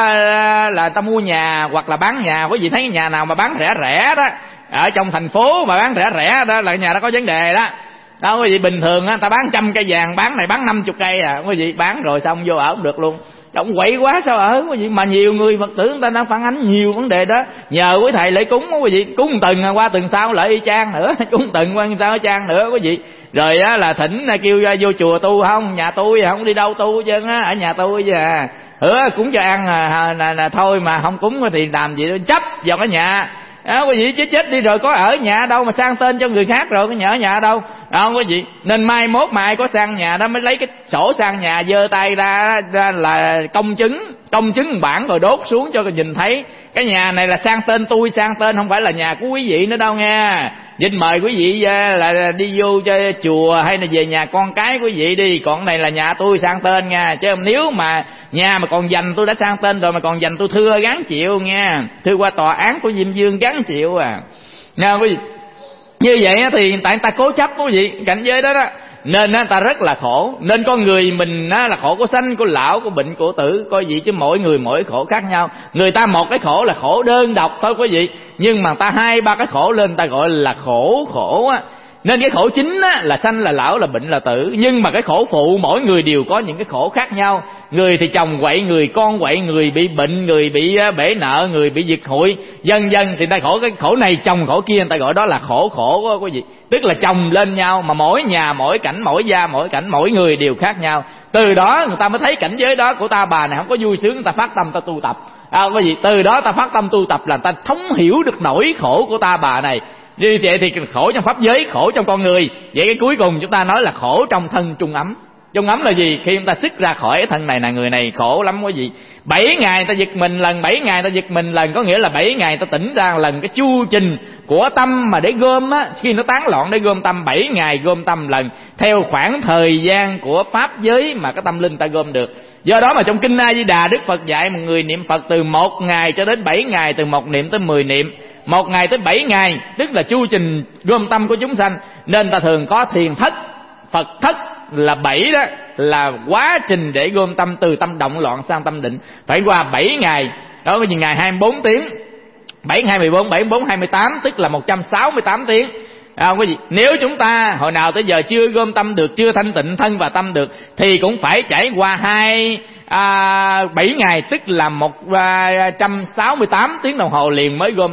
là ta mua nhà hoặc là bán nhà, quý vị thấy cái nhà nào mà bán rẻ rẻ đó, ở trong thành phố mà bán rẻ rẻ đó là nhà đó có vấn đề đó. Đó quý vị, bình thường á, ta bán trăm cây vàng, bán này bán năm chục cây à, quý vị bán rồi xong vô ở không được luôn. Động quậy quá sao ở quý vị. Mà nhiều người Phật tử người ta đang phản ánh nhiều vấn đề đó. Nhờ quý thầy lễ cúng quý vị, cúng từng qua từng sau lại y chang nữa, cúng từng qua sau y chang nữa quý vị. Rồi á là thỉnh kêu ra vô chùa tu, không nhà tôi không đi đâu tu chứ á, ở nhà tôi chứ à. Hứa cúng cho ăn à, là, là thôi, mà không cúng thì làm gì đó, chấp vào cái nhà. Đó, quý vị chứ chết đi rồi có ở nhà đâu mà sang tên cho người khác rồi có nhờ ở nhà đâu. Đó quý vị, nên mai mốt mà ai có sang nhà đó mới lấy cái sổ sang nhà giơ tay ra, ra là công chứng, công chứng bản rồi đốt xuống cho nhìn thấy cái nhà này là sang tên tôi, sang tên không phải là nhà của quý vị nữa đâu nha. Vinh mời quý vị là đi vô cho chùa hay là về nhà con cái quý vị đi, còn này là nhà tôi sang tên nha. Chứ nếu mà nhà mà còn dành tôi đã sang tên rồi mà còn dành tôi thưa gán chịu nha, thưa qua tòa án của Diêm Dương gán chịu à. Nha quý vị. Như vậy thì tại người ta cố chấp quý vị cảnh giới đó đó, nên người ta rất là khổ. Nên con người mình là khổ của sanh, của lão, của bệnh, của tử, coi gì chứ mỗi người mỗi khổ khác nhau. Người ta một cái khổ là khổ đơn độc thôi quý vị, nhưng mà ta hai ba cái khổ lên ta gọi là khổ khổ á. Nên cái khổ chính á là sanh, là lão, là bệnh, là tử. Nhưng mà cái khổ phụ mỗi người đều có những cái khổ khác nhau. Người thì chồng quậy, người con quậy, người bị bệnh, người bị bể nợ, người bị diệt hụi, vân vân. Thì ta khổ cái khổ này chồng khổ kia, người ta gọi đó là khổ khổ đó quý vị. Tức là chồng lên nhau, mà mỗi nhà mỗi cảnh, mỗi gia mỗi cảnh, mỗi người đều khác nhau. Từ đó người ta mới thấy cảnh giới đó của ta bà này không có vui sướng, người ta phát tâm ta tu tập à, quý vị. Từ đó ta phát tâm tu tập là ta thấu hiểu được nỗi khổ của ta bà này. Như vậy thì khổ trong pháp giới, khổ trong con người. Vậy cái cuối cùng chúng ta nói là khổ trong thân trung ấm. Trung ấm là gì? Khi chúng ta xuất ra khỏi cái thân này là người này khổ lắm quý vị. Bảy ngày ta giật mình lần, bảy ngày ta giật mình lần, có nghĩa là bảy ngày ta tỉnh ra lần. Cái chu trình của tâm mà để gom á, khi nó tán loạn để gom tâm, bảy ngày gom tâm lần, theo khoảng thời gian của pháp giới mà cái tâm linh ta gom được. Do đó mà trong Kinh A Di Đà, Đức Phật dạy một người niệm Phật từ một ngày cho đến bảy ngày, từ một niệm tới mười niệm, một ngày tới bảy ngày, tức là chu trình gom tâm của chúng sanh. Nên ta thường có thiền thất, Phật thất là bảy đó, là quá trình để gom tâm từ tâm động loạn sang tâm định, phải qua bảy ngày. Đó là ngày hai mươi bốn tiếng, bảy hai mươi bốn, bảy mươi bốn hai mươi tám, tức là một trăm sáu mươi tám tiếng. À, quý vị, nếu chúng ta hồi nào tới giờ chưa gom tâm được, chưa thanh tịnh thân và tâm được, thì cũng phải trải qua hai à, bảy ngày, tức là một trăm sáu mươi tám tiếng đồng hồ liền mới gom tâm.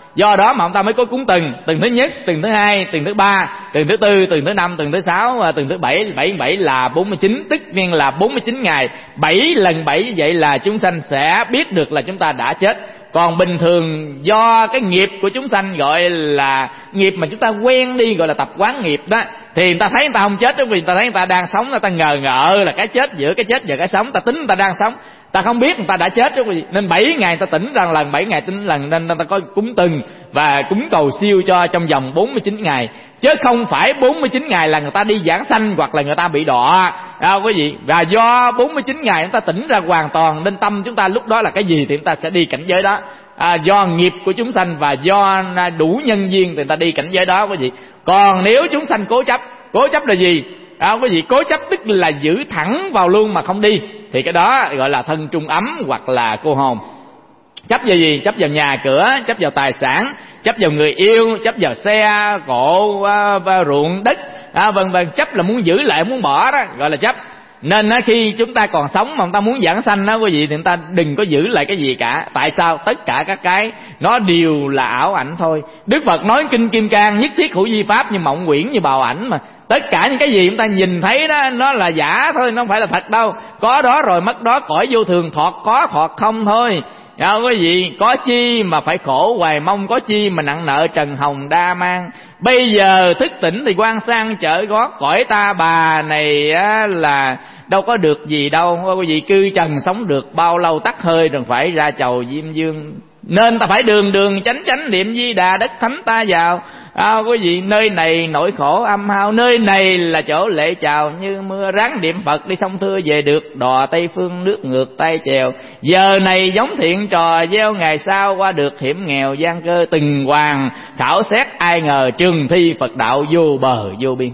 Do đó mà ông ta mới có cúng tuần, tuần thứ nhất, tuần thứ hai, tuần thứ ba, tuần thứ tư, tuần thứ năm, tuần thứ sáu và tuần thứ bảy. Bảy bảy là bốn mươi chín, tức nhiên là bốn mươi chín ngày. Bảy lần bảy như vậy là chúng sanh sẽ biết được là chúng ta đã chết. Còn bình thường do cái nghiệp của chúng sanh gọi là nghiệp mà chúng ta quen đi, gọi là tập quán nghiệp đó, thì người ta thấy người ta không chết, vì người ta thấy người ta đang sống, người ta ngờ ngợ là cái chết giữa cái chết và cái sống, ta tính người ta đang sống, ta không biết người ta đã chết, nên bảy ngày ta tỉnh ra lần, bảy ngày tỉnh lần, nên ta có cúng tuần và cúng cầu siêu cho trong vòng bốn mươi chín ngày, chứ không phải bốn mươi chín ngày là người ta đi giảng sanh hoặc là người ta bị đọa đâu quý vị. Và do bốn mươi chín ngày chúng ta tỉnh ra hoàn toàn, nên tâm chúng ta lúc đó là cái gì thì chúng ta sẽ đi cảnh giới đó. À, do nghiệp của chúng sanh và do đủ nhân duyên thì người ta đi cảnh giới đó quý vị. Còn nếu chúng sanh cố chấp, cố chấp là gì? À, quý vị, cố chấp tức là giữ thẳng vào luôn mà không đi, thì cái đó gọi là thân trung ấm hoặc là cô hồn. Chấp vào gì? Chấp vào nhà cửa, chấp vào tài sản, chấp vào người yêu, chấp vào xe cộ, và ruộng đất, à, vân vân. Chấp là muốn giữ lại, muốn bỏ đó, gọi là chấp. Nên khi chúng ta còn sống mà người ta muốn giảng sanh đó quý vị, thì người ta đừng có giữ lại cái gì cả. Tại sao? Tất cả các cái nó đều là ảo ảnh thôi. Đức Phật nói kinh Kim Cang nhất thiết hữu vi pháp như mộng quyển như bào ảnh mà. Tất cả những cái gì chúng ta nhìn thấy đó nó là giả thôi, nó không phải là thật đâu. Có đó rồi mất đó, cõi vô thường thọt có thọt không thôi. Đâu quý vị, có chi mà phải khổ hoài mong, có chi mà nặng nợ trần hồng đa mang. Bây giờ thức tỉnh thì quan sang chở gót, cõi ta bà này á, là đâu có được gì đâu. Quý vị, cư trần sống được bao lâu tắt hơi rồi phải ra chầu diêm dương. Nên ta phải đường đường chánh chánh niệm Di Đà, đất thánh ta vào. À, quý vị, nơi này nỗi khổ âm hao, nơi này là chỗ lệ trào như mưa, ráng niệm Phật đi sông Thưa về được, đò Tây Phương nước ngược tay chèo. Giờ này giống thiện trò, gieo ngày sau qua được hiểm nghèo gian cơ, từng hoàng khảo xét ai ngờ, trường thi Phật đạo vô bờ vô biên.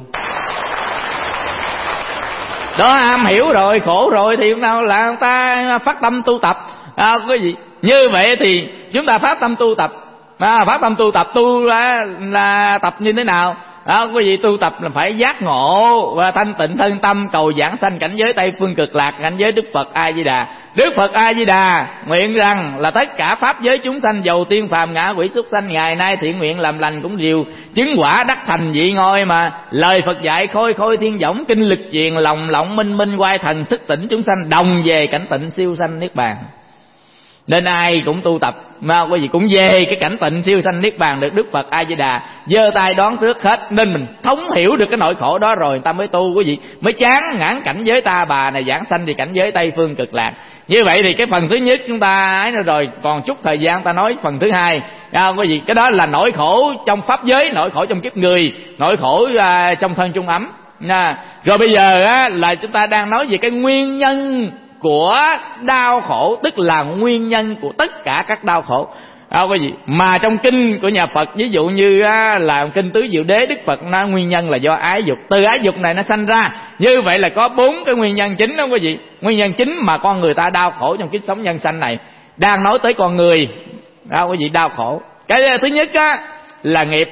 Đó, am hiểu rồi, khổ rồi thì nào là người ta phát tâm tu tập. À, quý vị, như vậy thì chúng ta phát tâm tu tập. À, phát tâm tu tập tu là, là tập như thế nào? À, quý vị, tu tập là phải giác ngộ và thanh tịnh thân tâm, cầu giảng sanh cảnh giới Tây Phương Cực Lạc, cảnh giới Đức Phật A Di Đà. Đức Phật A Di Đà nguyện rằng là tất cả pháp giới chúng sanh, dầu tiên phàm ngã quỷ súc sanh, ngày nay thiện nguyện làm lành cũng đều chứng quả đắc thành vị ngôi mà. Lời Phật dạy khôi khôi thiên võng, kinh lực truyền lòng lộng minh minh, quay thần thức tỉnh chúng sanh, đồng về cảnh tịnh siêu sanh niết bàn. Nên ai cũng tu tập mà quý vị cũng về cái cảnh tịnh siêu sanh niết bàn được Đức Phật A Di Đà giơ tay đón trước hết. Nên mình thống hiểu được cái nỗi khổ đó rồi, người ta mới tu quý vị, mới chán ngán cảnh giới ta bà này, giảng sanh thì cảnh giới Tây Phương Cực Lạc. Như vậy thì cái phần thứ nhất chúng ta ấy rồi, còn chút thời gian ta nói phần thứ hai. À, quý vị, cái đó là nỗi khổ trong pháp giới, nỗi khổ trong kiếp người, nỗi khổ à, trong thân trung ấm. À, rồi bây giờ á, là chúng ta đang nói về cái nguyên nhân của đau khổ, tức là nguyên nhân của tất cả các đau khổ. À, quý vị, mà trong kinh của nhà Phật, ví dụ như á, là kinh Tứ Diệu Đế, Đức Phật nói nguyên nhân là do ái dục. Từ ái dục này nó sanh ra. Như vậy là có bốn cái nguyên nhân chính đó quý vị. Nguyên nhân chính mà con người ta đau khổ trong kiếp sống nhân sanh này. Đang nói tới con người, à, quý vị, đau khổ. Cái thứ nhất á, là nghiệp.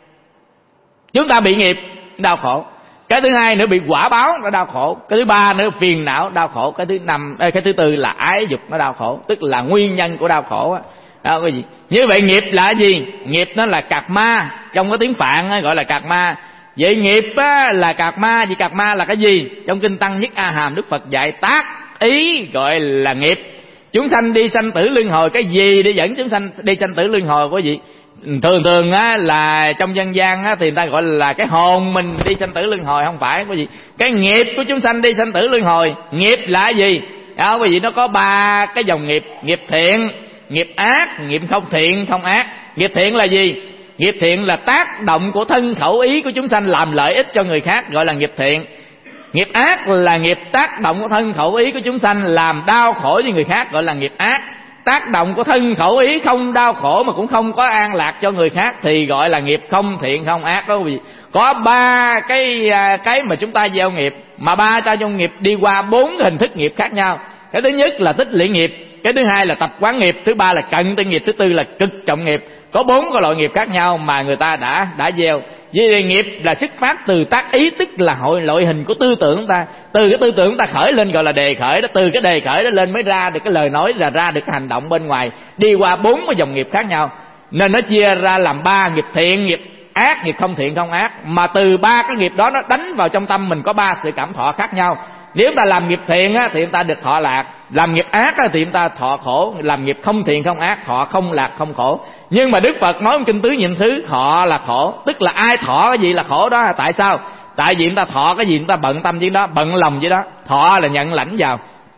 Chúng ta bị nghiệp, đau khổ. Cái thứ hai nữa bị quả báo, nó đau khổ. Cái thứ ba nữa phiền não, đau khổ. Cái thứ năm, cái thứ tư là ái dục, nó đau khổ. Tức là nguyên nhân của đau khổ á. Đó, cái gì? Như vậy nghiệp là gì? Nghiệp nó là cạc ma. Trong cái tiếng Phạn gọi là cạc ma. Vậy nghiệp á, là cạc ma. Vậy cạc ma là cái gì? Trong kinh Tăng Nhất A Hàm, Đức Phật dạy tác ý gọi là nghiệp. Chúng sanh đi sanh tử luân hồi. Cái gì để dẫn chúng sanh đi sanh tử luân hồi quý vị? Thường thường á, là trong dân gian á, thì người ta gọi là cái hồn mình đi sanh tử luân hồi, không phải quý vị. Cái nghiệp của chúng sanh đi sanh tử luân hồi. Nghiệp là gì? Đó, quý vị, nó có ba cái dòng nghiệp: nghiệp thiện, nghiệp ác, nghiệp không thiện không ác. Nghiệp thiện là gì? Nghiệp thiện là tác động của thân khẩu ý của chúng sanh làm lợi ích cho người khác, gọi là nghiệp thiện. Nghiệp ác là nghiệp tác động của thân khẩu ý của chúng sanh làm đau khổ cho người khác, gọi là nghiệp ác. Tác động của thân khẩu ý không đau khổ mà cũng không có an lạc cho người khác thì gọi là nghiệp không thiện không ác đó quý vị. Có ba cái cái mà chúng ta gieo nghiệp, mà ba ta trong nghiệp đi qua bốn hình thức nghiệp khác nhau. Cái thứ nhất là tích lũy nghiệp, cái thứ hai là tập quán nghiệp, thứ ba là cận tư nghiệp, thứ tư là cực trọng nghiệp. Có bốn cái loại nghiệp khác nhau mà người ta đã đã gieo. Vì nghiệp là xuất phát từ tác ý, tức là hội loại hình của tư tưởng ta. Từ cái tư tưởng ta khởi lên gọi là đề khởi đó. Từ cái đề khởi đó lên mới ra được cái lời nói, là ra được cái hành động bên ngoài, đi qua bốn cái dòng nghiệp khác nhau. Nên nó chia ra làm ba: nghiệp thiện, nghiệp ác, nghiệp không thiện không ác. Mà từ ba cái nghiệp đó nó đánh vào trong tâm mình có ba sự cảm thọ khác nhau. Nếu chúng ta làm nghiệp thiện á, thì chúng ta được thọ lạc. Làm nghiệp ác á, thì chúng ta thọ khổ. Làm nghiệp không thiện không ác, thọ không lạc không khổ. Nhưng mà Đức Phật nói trong kinh Tứ Nhiệm Thứ, thọ là khổ. Tức là ai thọ cái gì là khổ đó. Tại sao? Tại vì chúng ta thọ cái gì chúng ta bận tâm với đó, bận lòng với đó. Thọ là nhận lãnh vào.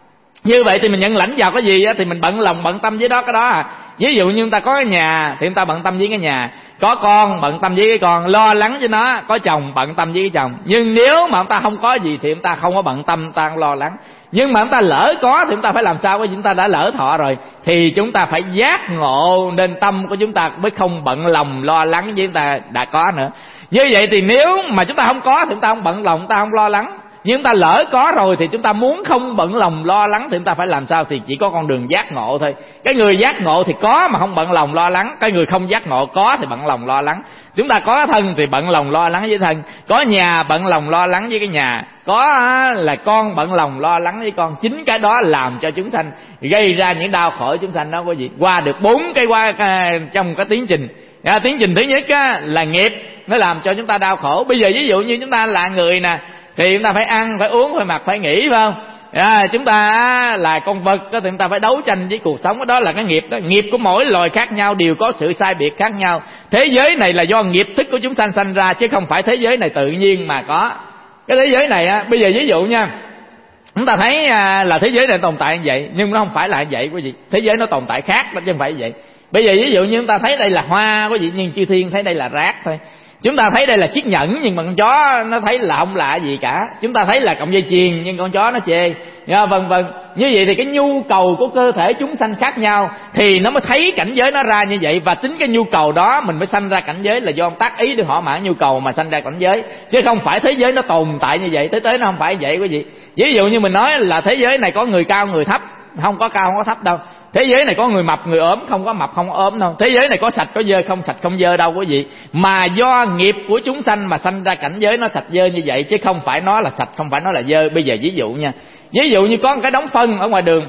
Như vậy thì mình nhận lãnh vào cái gì á, thì mình bận lòng bận tâm với đó cái đó à. Ví dụ như chúng ta có cái nhà thì chúng ta bận tâm với cái nhà, có con bận tâm với cái con, lo lắng với nó, có chồng bận tâm với cái chồng. Nhưng nếu mà chúng ta không có gì thì chúng ta không có bận tâm, chúng ta không lo lắng. Nhưng mà chúng ta lỡ có thì chúng ta phải làm sao? Bởi vì chúng ta đã lỡ thọ rồi thì chúng ta phải giác ngộ, nên tâm của chúng ta mới không bận lòng lo lắng với chúng ta đã có nữa. Như vậy thì nếu mà chúng ta không có thì chúng ta không bận lòng, chúng ta không lo lắng. Nhưng chúng ta lỡ có rồi thì chúng ta muốn không bận lòng lo lắng thì chúng ta phải làm sao? Thì chỉ có con đường giác ngộ thôi. Cái người giác ngộ thì có mà không bận lòng lo lắng. Cái người không giác ngộ có thì bận lòng lo lắng. Chúng ta có thân thì bận lòng lo lắng với thân, có nhà bận lòng lo lắng với cái nhà, có là con bận lòng lo lắng với con. Chính cái đó làm cho chúng sanh gây ra những đau khổ chúng sanh đó quý vị. Qua được bốn cái qua trong cái tiến trình. À, tiến trình thứ nhất á, là nghiệp, nó làm cho chúng ta đau khổ. Bây giờ ví dụ như chúng ta là người nè, thì chúng ta phải ăn, phải uống, phải mặc, phải nghỉ, phải không? À, chúng ta là con vật đó, thì chúng ta phải đấu tranh với cuộc sống. Đó là cái nghiệp đó. Nghiệp của mỗi loài khác nhau đều có sự sai biệt khác nhau. Thế giới này là do nghiệp thức của chúng sanh sanh ra, chứ không phải thế giới này tự nhiên mà có. Cái thế giới này á, bây giờ ví dụ nha, chúng ta thấy là thế giới này tồn tại như vậy, nhưng nó không phải là như vậy quý vị. Thế giới nó tồn tại khác đó, chứ không phải như vậy. Bây giờ ví dụ như chúng ta thấy đây là hoa quý vị, nhưng chư thiên thấy đây là rác thôi. Chúng ta thấy đây là chiếc nhẫn, nhưng mà con chó nó thấy là không lạ gì cả. Chúng ta thấy là cọng dây chuyền, nhưng con chó nó chê, vân vân. Như vậy thì cái nhu cầu của cơ thể chúng sanh khác nhau, thì nó mới thấy cảnh giới nó ra như vậy. Và tính cái nhu cầu đó mình mới sanh ra cảnh giới, là do tác ý để thỏa mãn nhu cầu mà sanh ra cảnh giới, chứ không phải thế giới nó tồn tại như vậy. Tới tới nó không phải vậy quý vị. Ví dụ như mình nói là thế giới này có người cao người thấp, không có cao không có thấp đâu. Thế giới này có người mập người ốm, không có mập không có ốm đâu. Thế giới này có sạch có dơ, không sạch không dơ đâu quý vị. Mà do nghiệp của chúng sanh mà sanh ra cảnh giới nó sạch dơ như vậy, chứ không phải nó là sạch, không phải nó là dơ. Bây giờ ví dụ nha, ví dụ như có một cái đống phân ở ngoài đường.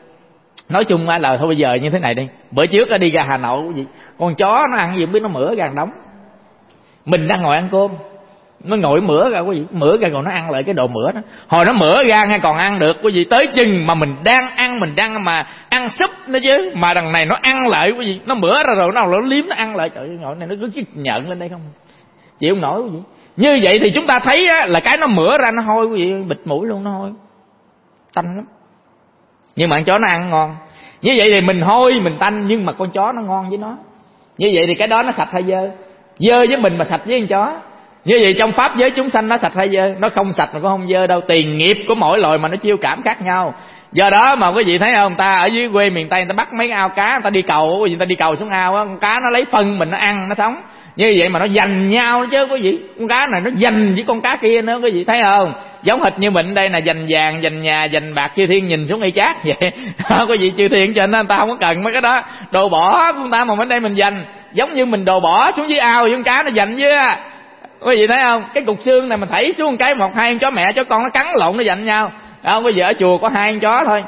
Nói chung là thôi bây giờ như thế này đi. Bữa trước đi ra Hà Nội quý vị, con chó nó ăn gì không biết, nó mửa ra đống. Mình đang ngồi ăn cơm, nó ngồi mửa ra quý vị, mửa ra còn nó ăn lại cái đồ mửa đó. Hồi nó mửa ra nghe còn ăn được quý vị, tới chừng mà mình đang ăn, mình đang mà ăn súp nữa chứ, mà đằng này nó ăn lại quý vị, nó mửa ra rồi nó nó liếm nó ăn lại. Trời ơi, ngồi này nó cứ nhận lên đây không chịu không nổi quý vị. Như vậy thì chúng ta thấy á, là cái nó mửa ra nó hôi quý vị, bịt mũi luôn, nó hôi tanh lắm. Nhưng mà con chó nó ăn ngon. Như vậy thì mình hôi mình tanh, nhưng mà con chó nó ngon với nó. Như vậy thì cái đó nó sạch hay dơ? Dơ với mình mà sạch với con chó. Như vậy trong pháp giới chúng sanh nó sạch hay dơ? Nó không sạch mà cũng không dơ đâu. Tiền nghiệp của mỗi loài mà nó chiêu cảm khác nhau. Do đó mà quý vị thấy không, ta ở dưới quê miền Tây người ta bắt mấy ao cá, người ta đi cầu, quý vị, người ta đi cầu xuống ao á, con cá nó lấy phân mình nó ăn nó sống. Như vậy mà nó giành nhau chứ quý vị. Con cá này nó giành với con cá kia nữa quý vị thấy không? Giống hệt như mình đây là giành vàng, giành nhà, giành bạc, chư thiên nhìn xuống y chát vậy. Quý vị, chư thiên cho nên người ta không có cần mấy cái đó. Đồ bỏ của người ta mà bên đây mình giành. Giống như mình đồ bỏ xuống dưới ao với con cá nó giành chứ. Quý vị thấy không? Cái cục xương này mình thảy xuống cái một hai con chó mẹ chó con nó cắn lộn nó giành nhau. Không, bây giờ ở chùa có hai con chó thôi.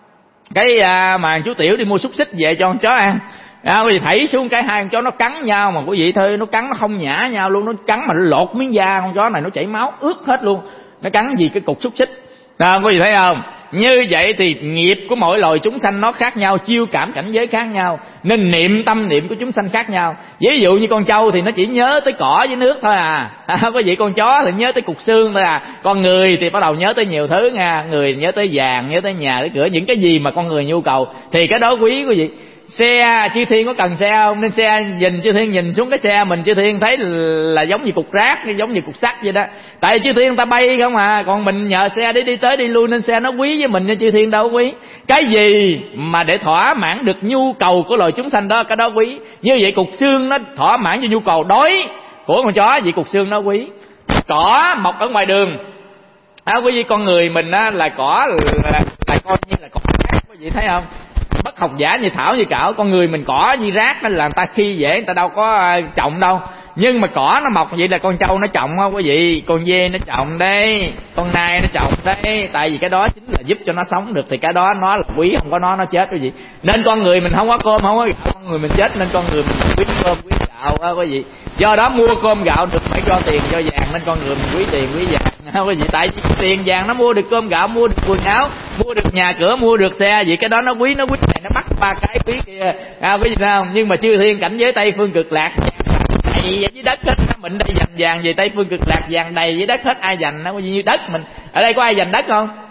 Cái à, mà chú Tiểu đi mua xúc xích về cho con chó ăn. À, quý vị thảy xuống cái hai con chó nó cắn nhau mà quý vị thôi, nó cắn nó không nhả nhau luôn, nó cắn mà nó lột miếng da con chó này nó chảy máu ướt hết luôn. Nó cắn gì cái cục xúc xích. À, quý vị thấy không? Như vậy thì nghiệp của mỗi loài chúng sanh nó khác nhau, chiêu cảm cảnh giới khác nhau, nên niệm tâm niệm của chúng sanh khác nhau. Ví dụ như con trâu thì nó chỉ nhớ tới cỏ với nước thôi à, à quý vị, con chó thì nhớ tới cục xương thôi à. Con người thì bắt đầu nhớ tới nhiều thứ nha. Người nhớ tới vàng, nhớ tới nhà, tới cửa, những cái gì mà con người nhu cầu thì cái đó quý quý vị. Xe chư thiên có cần xe không? Nên xe nhìn chư thiên nhìn xuống cái xe mình, chư thiên thấy là giống như cục rác, giống như cục sắt vậy đó. Tại chư thiên người ta bay không à, còn mình nhờ xe để đi tới đi lui, nên xe nó quý với mình, nên chư thiên đâu quý. Cái gì mà để thỏa mãn được nhu cầu của loài chúng sanh đó, cái đó quý. Như vậy cục xương nó thỏa mãn cho nhu cầu đói của con chó, vậy cục xương nó quý. Cỏ mọc ở ngoài đường à, quý vị, con người mình á, là cỏ là, là coi như là cỏ rác, quý vị thấy không? Bất học giả như thảo như cảo, con người mình cỏ như rác, nên là người ta khi dễ, người ta đâu có trọng đâu. Nhưng mà cỏ nó mọc vậy là con trâu nó trồng không quý vị, con dê nó trồng đây, con nai nó trồng đây, tại vì cái đó chính là giúp cho nó sống được, thì cái đó nó là quý, không có nó nó chết quý vị. Nên con người mình không có cơm không có gạo, con người mình chết, nên con người mình quý cơm quý gạo á quý vị. Do đó mua cơm gạo được phải cho tiền cho vàng, nên con người mình quý tiền quý vàng ha quý vị. Tại vì tiền vàng nó mua được cơm gạo, mua được quần áo, mua được nhà cửa, mua được xe, vậy cái đó nó quý, nó quý này nó bắt ba cái quý kia à, quý vị sao không? Nhưng mà chư thiên cảnh giới Tây Phương Cực Lạc đầy vậy dưới đất hết, mình đây dành vàng về Tây Phương Cực Lạc vàng đầy dưới đất hết, ai dành nó như đất mình. Ở đây có ai dành đất không?